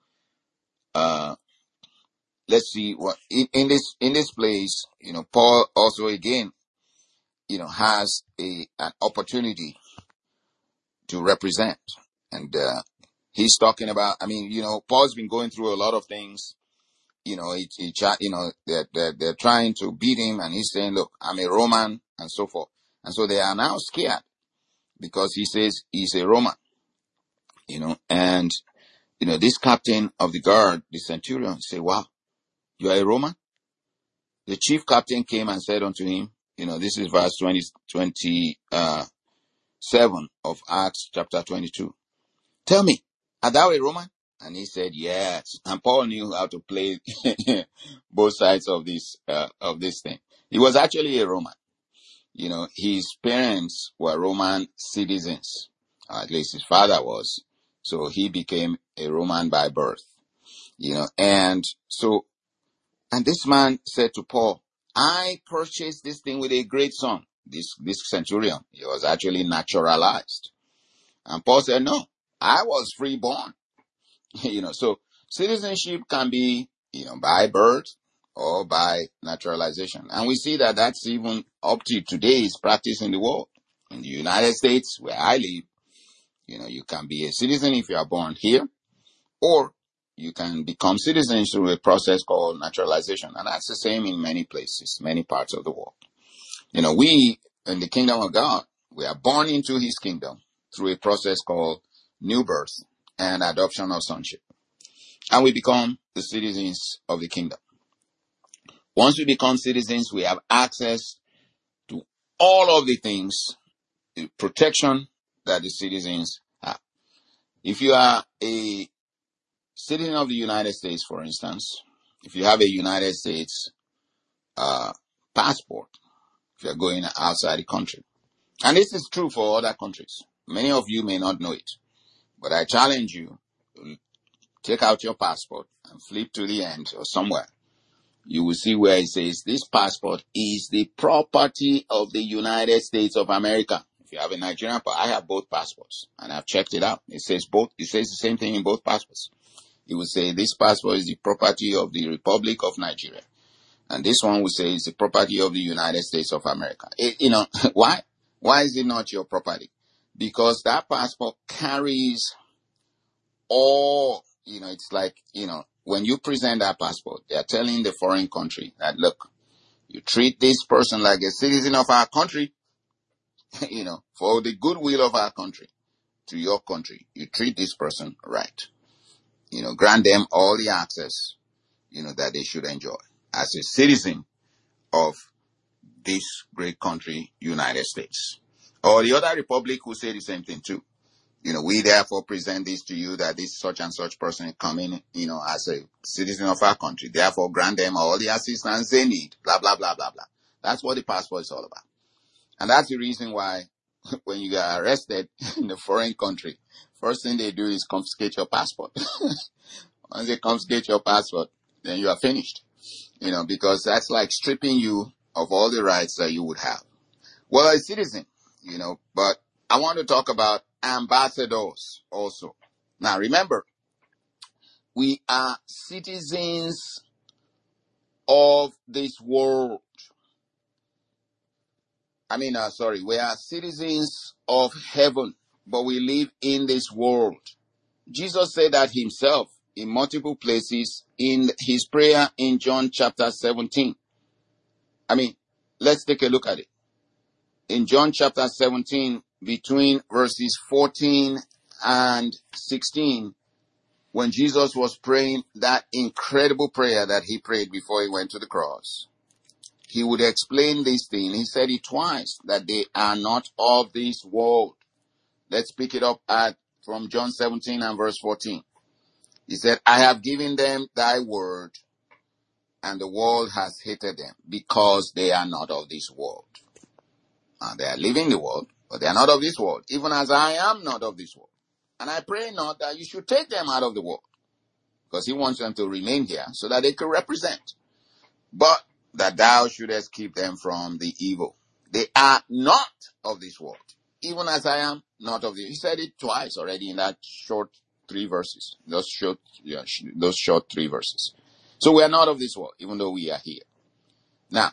let's see what, in this place, Paul also again, has an opportunity to represent. And he's talking about, Paul's been going through a lot of things. They're trying to beat him, and he's saying, look, I'm a Roman, and so forth. And so they are now scared because he says he's a Roman, and, this captain of the guard, the centurion, say, wow, you are a Roman? The chief captain came and said unto him, this is verse 27 of Acts chapter 22. Tell me, art thou a Roman? And he said, yes. And Paul knew how to play both sides of this thing. He was actually a Roman. His parents were Roman citizens. At least his father was. So he became a Roman by birth, and this man said to Paul, I purchased this thing with a great sum. This centurion, he was actually naturalized. And Paul said, no, I was freeborn. So citizenship can be, by birth or by naturalization. And we see that that's even up to today is practiced in the world. In the United States, where I live, you can be a citizen if you are born here, or you can become citizens through a process called naturalization. And that's the same in many places, many parts of the world. We, in the kingdom of God, we are born into his kingdom through a process called new birth and adoption of sonship. And we become the citizens of the kingdom. Once we become citizens, we have access to all of the things, the protection that the citizens have. If you are a citizen of the United States, for instance, if you have a United States passport, if you're going outside the country, and this is true for other countries. Many of you may not know it, but I challenge you, take out your passport and flip to the end or somewhere. You will see where it says this passport is the property of the United States of America. If you have a Nigerian passport, I have both passports and I've checked it out. It says the same thing in both passports. It will say this passport is the property of the Republic of Nigeria. And this one will say it's the property of the United States of America. Why? Why is it not your property? Because that passport carries all, it's like, when you present that passport, they are telling the foreign country that, look, you treat this person like a citizen of our country, for the goodwill of our country, to your country, you treat this person right. Grant them all the access, that they should enjoy as a citizen of this great country, United States. Or the other republic will say the same thing too. We therefore present this to you that this such and such person coming, as a citizen of our country. Therefore, grant them all the assistance they need, blah, blah, blah, blah, blah. That's what the passport is all about. And that's the reason why when you get arrested in a foreign country, first thing they do is confiscate your passport. Once they confiscate your passport, then you are finished, because that's like stripping you of all the rights that you would have. Well, a citizen, but I want to talk about ambassadors also. Now, remember, we are citizens of this world. We are citizens of heaven, but we live in this world. Jesus said that himself in multiple places in his prayer in John chapter 17. Let's take a look at it. In John chapter 17, between verses 14 and 16, when Jesus was praying that incredible prayer that he prayed before he went to the cross, he would explain this thing. He said it twice, that they are not of this world. Let's pick it up from John 17 and verse 14. He said, I have given them thy word, and the world has hated them, because they are not of this world. They are living the world, but they are not of this world, even as I am not of this world. And I pray not that you should take them out of the world, because he wants them to remain here so that they can represent. But that thou shouldest keep them from the evil. They are not of this world, even as I am not of this. He said it twice already in that short 3 verses. Those short 3 verses. So we are not of this world, even though we are here. Now,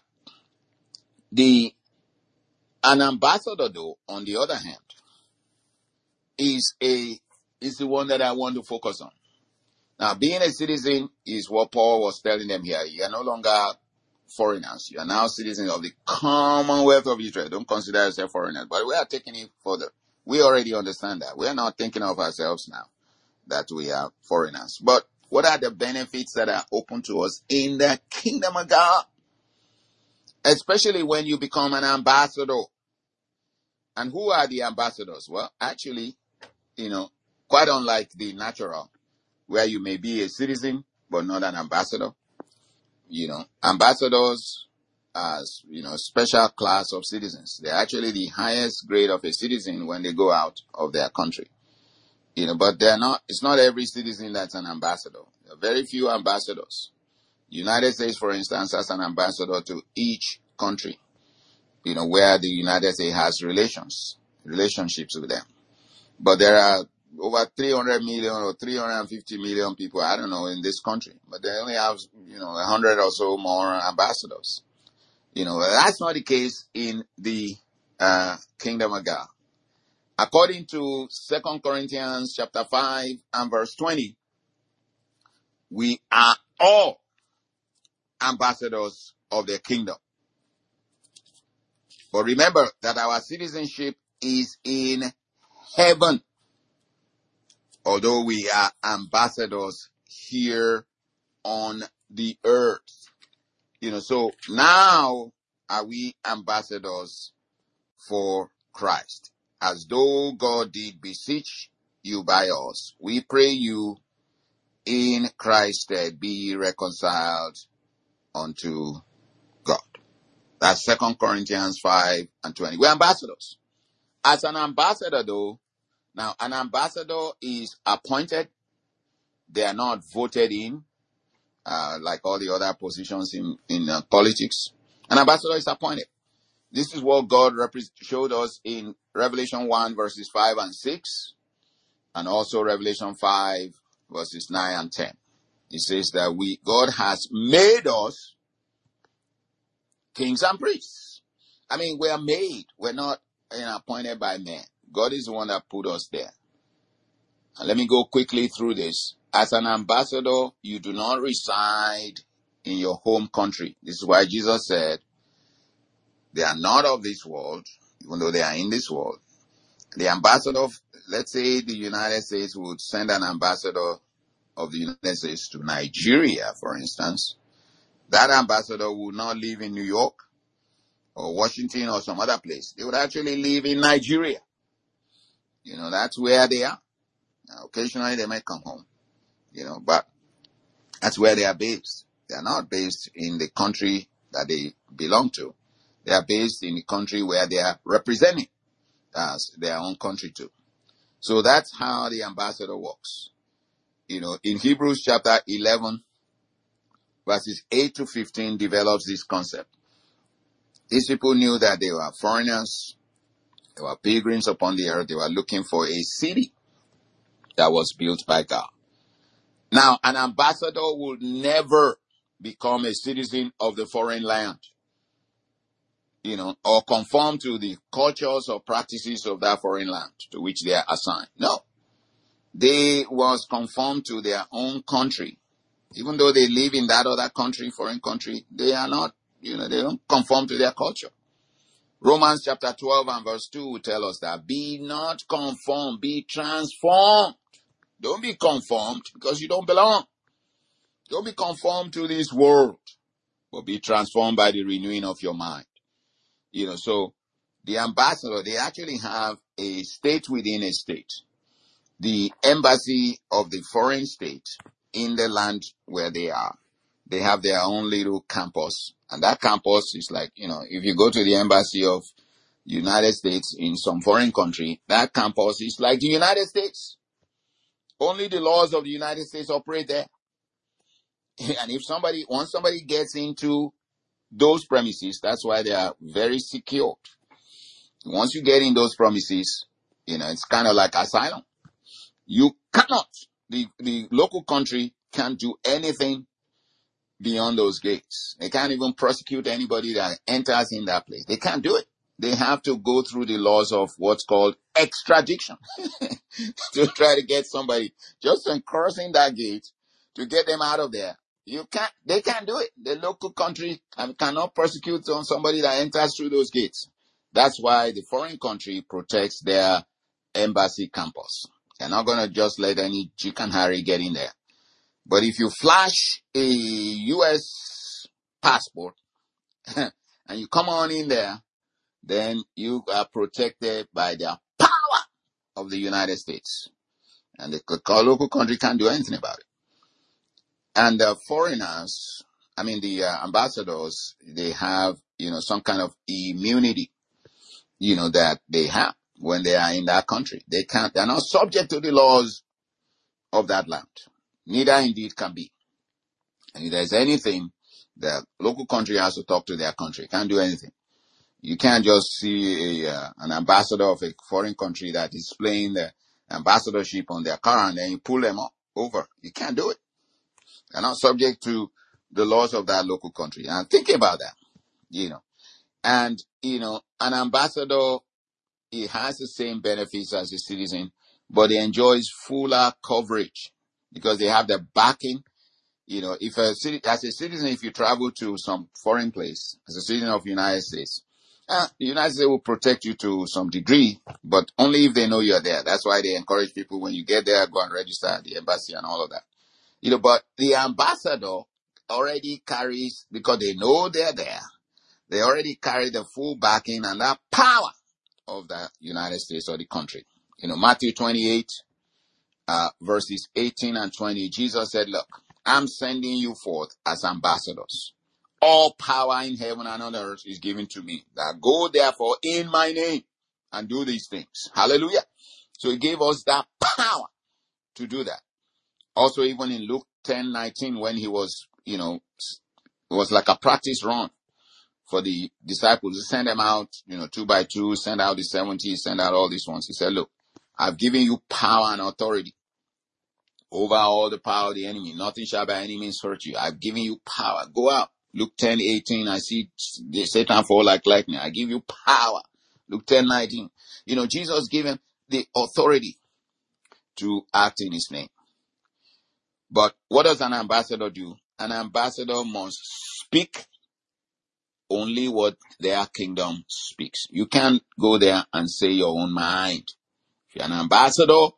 an ambassador, though, on the other hand, is the one that I want to focus on. Now, being a citizen is what Paul was telling them here. You are no longer foreigners. You are now citizens of the Commonwealth of Israel. Don't consider yourself foreigners. But we are taking it further. We already understand that. We are not thinking of ourselves now that we are foreigners. But what are the benefits that are open to us in the kingdom of God? Especially when you become an ambassador. And who are the ambassadors? Well, actually, quite unlike the natural, where you may be a citizen, but not an ambassador. Ambassadors as, special class of citizens. They're actually the highest grade of a citizen when they go out of their country. But it's not every citizen that's an ambassador. There are very few ambassadors. The United States, for instance, has an ambassador to each country, where the United States has relationships with them. But there are over 300 million or 350 million people, I don't know, in this country. But they only have, 100 or so more ambassadors. That's not the case in the kingdom of God. According to 2 Corinthians chapter 5 and verse 20, we are all ambassadors of the kingdom. But remember that our citizenship is in heaven, although we are ambassadors here on the earth. So now are we ambassadors for Christ? As though God did beseech you by us, we pray you in Christ be reconciled unto God. That's 2 Corinthians 5 and 20. We're ambassadors. As an ambassador, though, now an ambassador is appointed. They are not voted in, like all the other positions in politics. An ambassador is appointed. This is what God showed us in Revelation 1 verses 5 and 6, and also Revelation 5 verses 9 and 10. It says that God has made us kings and priests. I mean, we are made. We're not appointed by men. God is the one that put us there. And let me go quickly through this. As an ambassador, you do not reside in your home country. This is why Jesus said, they are not of this world, even though they are in this world. The ambassador, let's say the United States would send an ambassador of the United States to Nigeria, for instance. That ambassador would not live in New York or Washington or some other place. They would actually live in Nigeria. That's where they are. Now, occasionally they might come home, but that's where they are based. They are not based in the country that they belong to. They are based in the country where they are representing as their own country too. So that's how the ambassador works. In Hebrews chapter 11, verses 8 to 15 develops this concept. These people knew that they were foreigners. They were pilgrims upon the earth. They were looking for a city that was built by God. Now, an ambassador would never become a citizen of the foreign land, or conform to the cultures or practices of that foreign land to which they are assigned. No. They was conformed to their own country. Even though they live in that other country, foreign country, they are not, they don't conform to their culture. Romans chapter 12 and verse 2 will tell us that be not conformed, be transformed. Don't be conformed because you don't belong. Don't be conformed to this world, but be transformed by the renewing of your mind. So the ambassador, they actually have a state within a state. The embassy of the foreign state in the land where they are, they have their own little campus. And that campus is like, if you go to the embassy of United States in some foreign country, that campus is like the United States. Only the laws of the United States operate there. And once somebody gets into those premises, that's why they are very secured. Once you get in those premises, it's kind of like asylum. You cannot, the local country can't do anything beyond those gates. They can't even prosecute anybody that enters in that place. They can't do it. They have to go through the laws of what's called extradition to try to get somebody just in crossing that gate to get them out of there. They can't do it. The local country cannot prosecute somebody that enters through those gates. That's why the foreign country protects their embassy campus. They're not going to just let any Chick and Harry get in there. But if you flash a U.S. passport and you come on in there, then you are protected by the power of the United States. And the local country can't do anything about it. And the foreigners the ambassadors, they have, some kind of immunity, that they have when they are in that country. They're not subject to the laws of that land. Neither indeed can be. And if there's anything, the local country has to talk to their country. Can't do anything. You can't just see an ambassador of a foreign country that is displaying the ambassadorship on their car and then you pull them over. You can't do it. They're not subject to the laws of that local country. And think about that, And, an ambassador, he has the same benefits as a citizen, but he enjoys fuller coverage because they have the backing. If as a citizen, if you travel to some foreign place, as a citizen of the United States, the United States will protect you to some degree, but only if they know you're there. That's why they encourage people when you get there, go and register at the embassy and all of that. But the ambassador already carries, because they know they're there, they already carry the full backing and that power of the United States or the country. Matthew 28, verses 18 and 20, Jesus said, look, I'm sending you forth as ambassadors. All power in heaven and on earth is given to me. That go therefore in my name and do these things. Hallelujah. So he gave us that power to do that. Also, even in Luke 10:19, when he was, it was like a practice run for the disciples. He sent them out, 2 by 2, send out the 70, send out all these ones. He said, look, I've given you power and authority over all the power of the enemy. Nothing shall by any means hurt you. I've given you power. Go out. Luke 10:18, I see Satan fall like lightning. I give you power. Luke 10:19. Jesus given the authority to act in his name. But what does an ambassador do? An ambassador must speak only what their kingdom speaks. You can't go there and say your own mind. If you're an ambassador,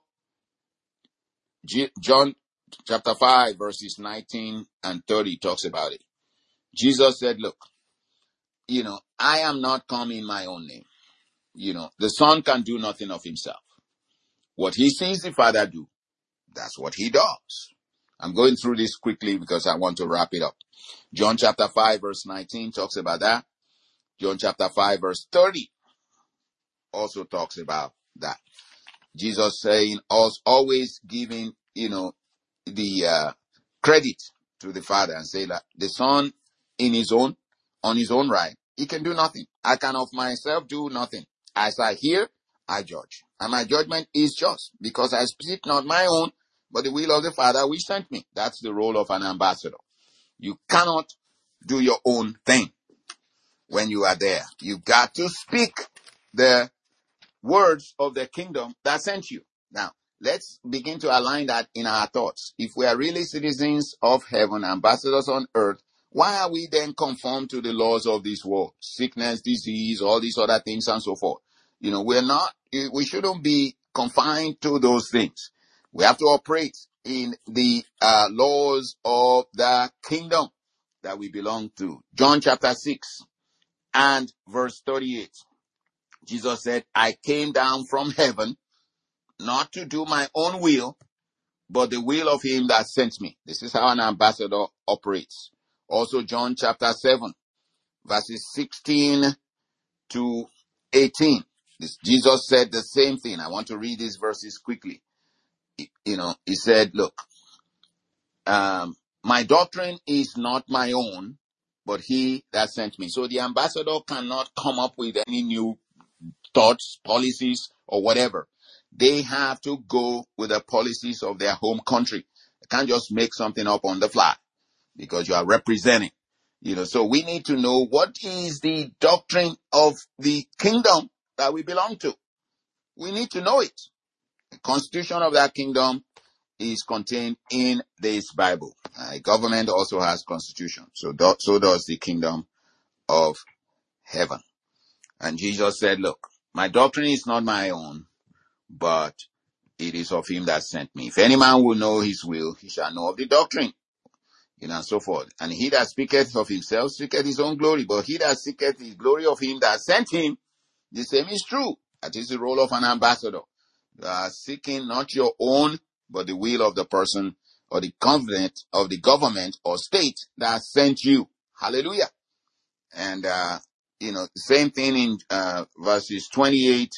John chapter 5 verses 19 and 30 talks about it. Jesus said, look, I am not come in my own name. The Son can do nothing of himself. What he sees the Father do, that's what he does. I'm going through this quickly because I want to wrap it up. John chapter 5 verse 19 talks about that. John chapter 5 verse 30 also talks about that. Jesus saying, us always giving, the credit to the Father and say that the Son on his own right, he can do nothing. I can of myself do nothing. As I hear, I judge. And my judgment is just, because I speak not my own, but the will of the Father which sent me. That's the role of an ambassador. You cannot do your own thing when you are there. You got to speak the words of the kingdom that sent you. Now, let's begin to align that in our thoughts. If we are really citizens of heaven, ambassadors on earth, why are we then conformed to the laws of this world? Sickness, disease, all these other things and so forth. We shouldn't be confined to those things. We have to operate in the laws of the kingdom that we belong to. John chapter 6 and verse 38. Jesus said, I came down from heaven not to do my own will, but the will of him that sent me. This is how an ambassador operates. Also, John chapter 7, verses 16 to 18. Jesus said the same thing. I want to read these verses quickly. He said, look, my doctrine is not my own, but he that sent me. So the ambassador cannot come up with any new thoughts, policies, or whatever. They have to go with the policies of their home country. They can't just make something up on the fly because you are representing. So we need to know what is the doctrine of the kingdom that we belong to. We need to know it. The constitution of that kingdom is contained in this Bible. Government also has constitution. So does the kingdom of heaven. And Jesus said, look, my doctrine is not my own, but it is of him that sent me. If any man will know his will, he shall know of the doctrine, and so forth. And he that speaketh of himself speaketh his own glory, but he that seeketh the glory of him that sent him, the same is true. That is the role of an ambassador. You are seeking not your own, but the will of the person or the covenant of the government or state that sent you. Hallelujah. And, same thing in verses 28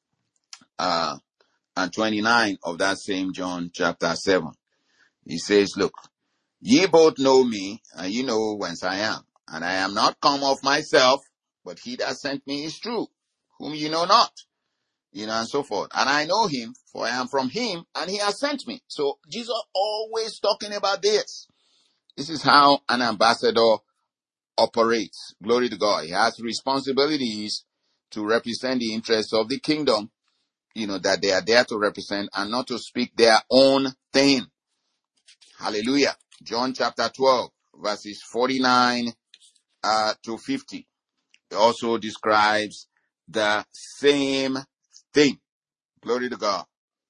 and 29 of that same John chapter 7. He says, look, ye both know me, and ye know whence I am. And I am not come of myself, but he that sent me is true, whom ye know not. And so forth. And I know him, for I am from him, and he has sent me. So Jesus always talking about this. This is how an ambassador operates. Glory to God. He has responsibilities to represent the interests of the kingdom, that they are there to represent, and not to speak their own thing. Hallelujah. John chapter 12, verses 49 to 50. It also describes the same thing. Glory to God.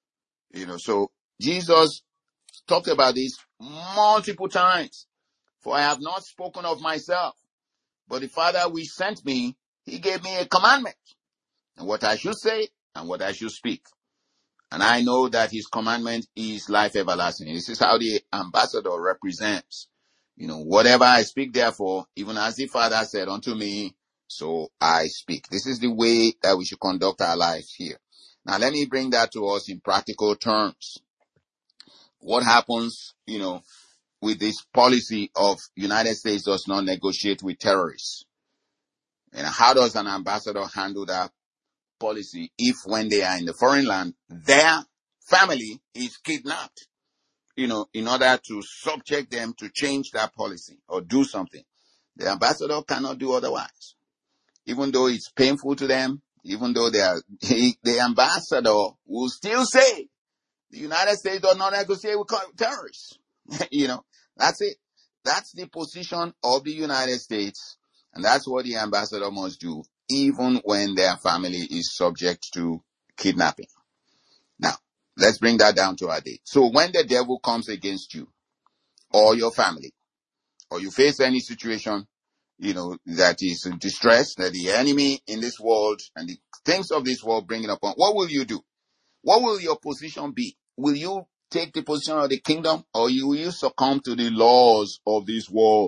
So Jesus talked about this multiple times. For I have not spoken of myself, but the Father which sent me, he gave me a commandment, and what I should say and what I should speak. And I know that his commandment is life everlasting. This is how the ambassador represents. Whatever I speak, therefore, even as the Father said unto me, so I speak. This is the way that we should conduct our lives here. Now, let me bring that to us in practical terms. What happens, with this policy of United States does not negotiate with terrorists? And how does an ambassador handle that policy if, when they are in the foreign land, their family is kidnapped, in order to subject them to change that policy or do something? The ambassador cannot do otherwise. Even though it's painful to them, even though the ambassador will still say, the United States does not negotiate with terrorists. That's it. That's the position of the United States. And that's what the ambassador must do, even when their family is subject to kidnapping. Now, let's bring that down to our day. So when the devil comes against you or your family, or you face any situation, that is in distress, that the enemy in this world and the things of this world bring it upon, what will you do? What will your position be? Will you take the position of the kingdom, or will you succumb to the laws of this world?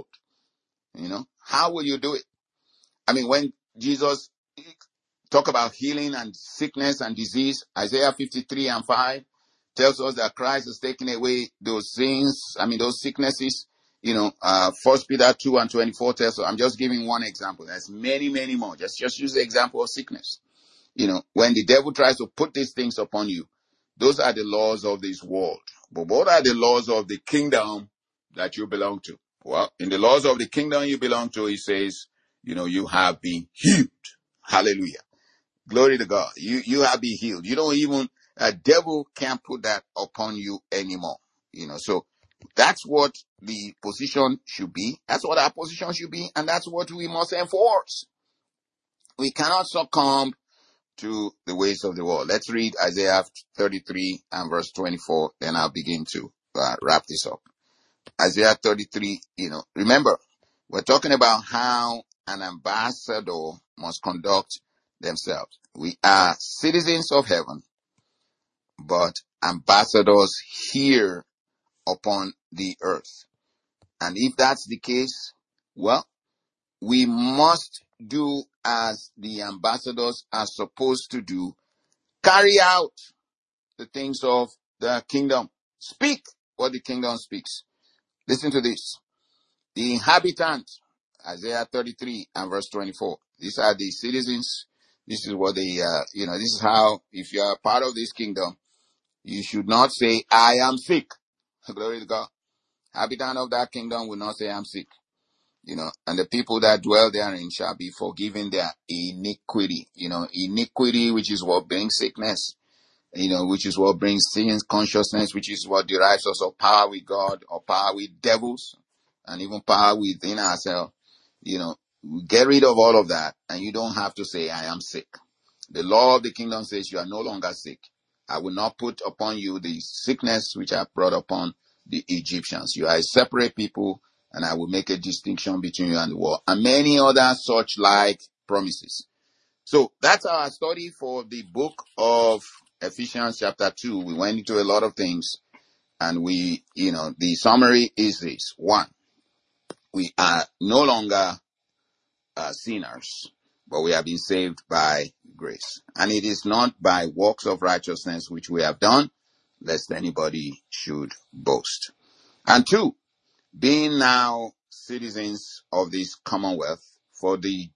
How will you do it? I mean, when Jesus talk about healing and sickness and disease, Isaiah 53 and 5 tells us that Christ has taken away those sins, those sicknesses. 1 Peter 2 and 24 tells us, I'm just giving one example. There's many, many more. Just use the example of sickness. When the devil tries to put these things upon you, those are the laws of this world. But what are the laws of the kingdom that you belong to? Well, in the laws of the kingdom you belong to, he says, you have been healed. Hallelujah. Glory to God. You have been healed. You don't even, a devil can't put that upon you anymore. So that's what the position should be. That's what our position should be. And that's what we must enforce. We cannot succumb to the ways of the world. Let's read Isaiah 33 and verse 24. Then I'll begin to wrap this up. Isaiah 33, remember, we're talking about how an ambassador must conduct themselves. We are citizens of heaven, but ambassadors here upon the earth. And if that's the case, well, we must do as the ambassadors are supposed to do. Carry out the things of the kingdom. Speak what the kingdom speaks. Listen to this. The inhabitant, Isaiah 33 and verse 24. These are the citizens. This is what they, this is how, if you are part of this kingdom, you should not say, I am sick. Glory to God. Inhabitant of that kingdom will not say, I'm sick. And the people that dwell therein shall be forgiven their iniquity. Iniquity, which is what brings sickness, which is what brings sin consciousness, which is what derives us of power with God or power with devils and even power within ourselves. Get rid of all of that, and you don't have to say, I am sick. The law of the kingdom says you are no longer sick. I will not put upon you the sickness which I brought upon the Egyptians. You are a separate people, and I will make a distinction between you and the world. And many other such like promises. So that's our study for the book of Ephesians chapter 2. We went into a lot of things. And the summary is this. One, we are no longer sinners, but we have been saved by grace. And it is not by works of righteousness which we have done, lest anybody should boast. And two, being now citizens of this commonwealth, for the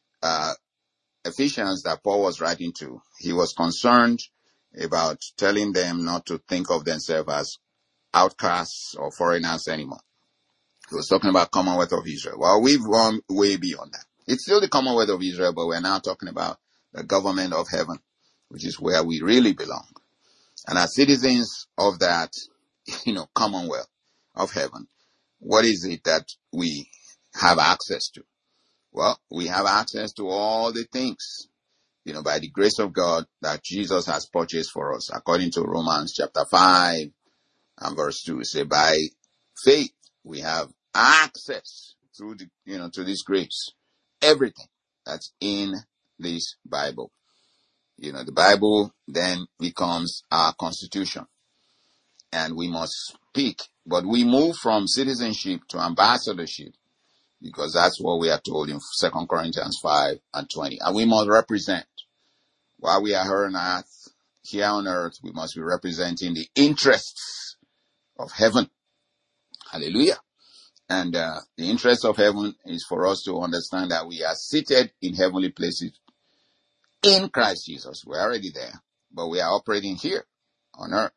Ephesians that Paul was writing to, he was concerned about telling them not to think of themselves as outcasts or foreigners anymore. He was talking about Commonwealth of Israel. Well, we've gone way beyond that. It's still the Commonwealth of Israel, but we're now talking about the government of heaven, which is where we really belong. And as citizens of that, Commonwealth of heaven, what is it that we have access to? Well, we have access to all the things, by the grace of God that Jesus has purchased for us, according to Romans chapter 5 and verse 2. It says, by faith, we have access through to this grace. Everything that's in this Bible. The Bible then becomes our constitution. And we must speak. But we move from citizenship to ambassadorship, because that's what we are told in 2 Corinthians 5 and 20. And we must represent. While we are here on earth, we must be representing the interests of heaven. Hallelujah. And the interest of heaven is for us to understand that we are seated in heavenly places in Christ Jesus. We're already there, but we are operating here on earth.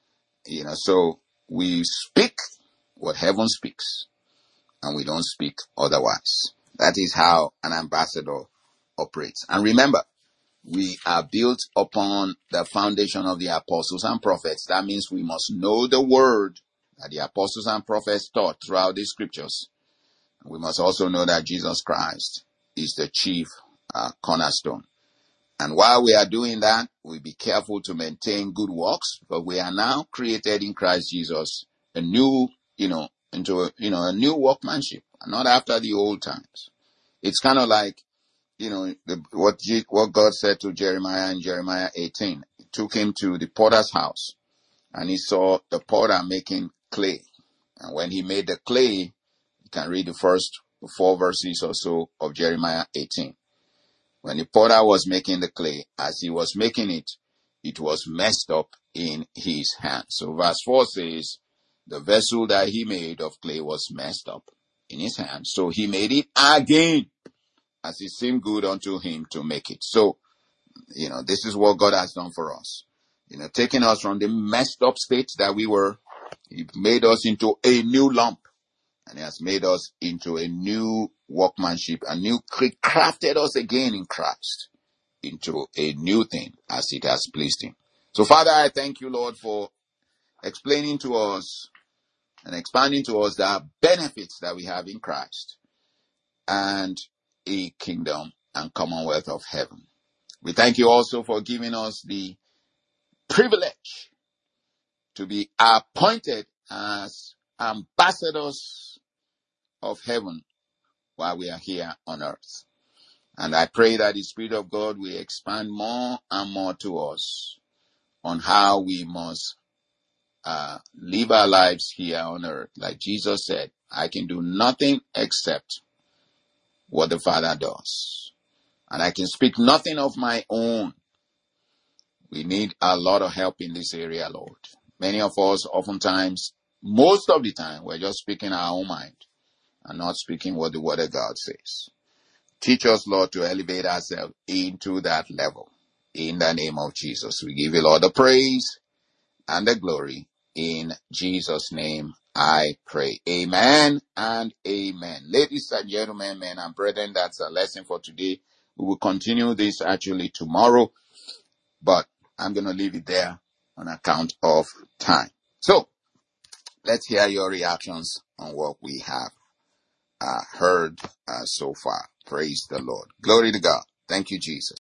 So we speak what heaven speaks, and we don't speak otherwise. That is how an ambassador operates. And remember, we are built upon the foundation of the apostles and prophets. That means we must know the word that the apostles and prophets taught throughout the scriptures. We must also know that Jesus Christ is the chief cornerstone. And while we are doing that, we be careful to maintain good works, but we are now created in Christ Jesus a new, into a new workmanship, not after the old times. It's kind of like, what God said to Jeremiah in Jeremiah 18. He took him to the potter's house, and he saw the potter making clay. And when he made the clay, you can read the first 4 verses or so of Jeremiah 18. When the potter was making the clay, as he was making it, it was messed up in his hand. So verse 4 says, the vessel that he made of clay was messed up in his hand. So he made it again, as it seemed good unto him to make it. So, this is what God has done for us. Taking us from the messed up state that we were, he made us into a new lump. And he has made us into a new workmanship, crafted us again in Christ into a new thing as it has pleased him. So Father, I thank you, Lord, for explaining to us and expanding to us the benefits that we have in Christ and a kingdom and commonwealth of heaven. We thank you also for giving us the privilege to be appointed as ambassadors of heaven while we are here on earth. And I pray that the Spirit of God will expand more and more to us on how we must live our lives here on earth. Like Jesus said, I can do nothing except what the Father does. And I can speak nothing of my own. We need a lot of help in this area, Lord. Many of us, oftentimes, most of the time, we're just speaking our own mind and not speaking what the Word of God says. Teach us, Lord, to elevate ourselves into that level. In the name of Jesus, we give you, Lord, the praise and the glory. In Jesus' name, I pray. Amen and amen. Ladies and gentlemen, men and brethren, that's a lesson for today. We will continue this actually tomorrow, but I'm going to leave it there on account of time. So, let's hear your reactions on what we have heard so far. Praise the Lord. Glory to God. Thank you, Jesus.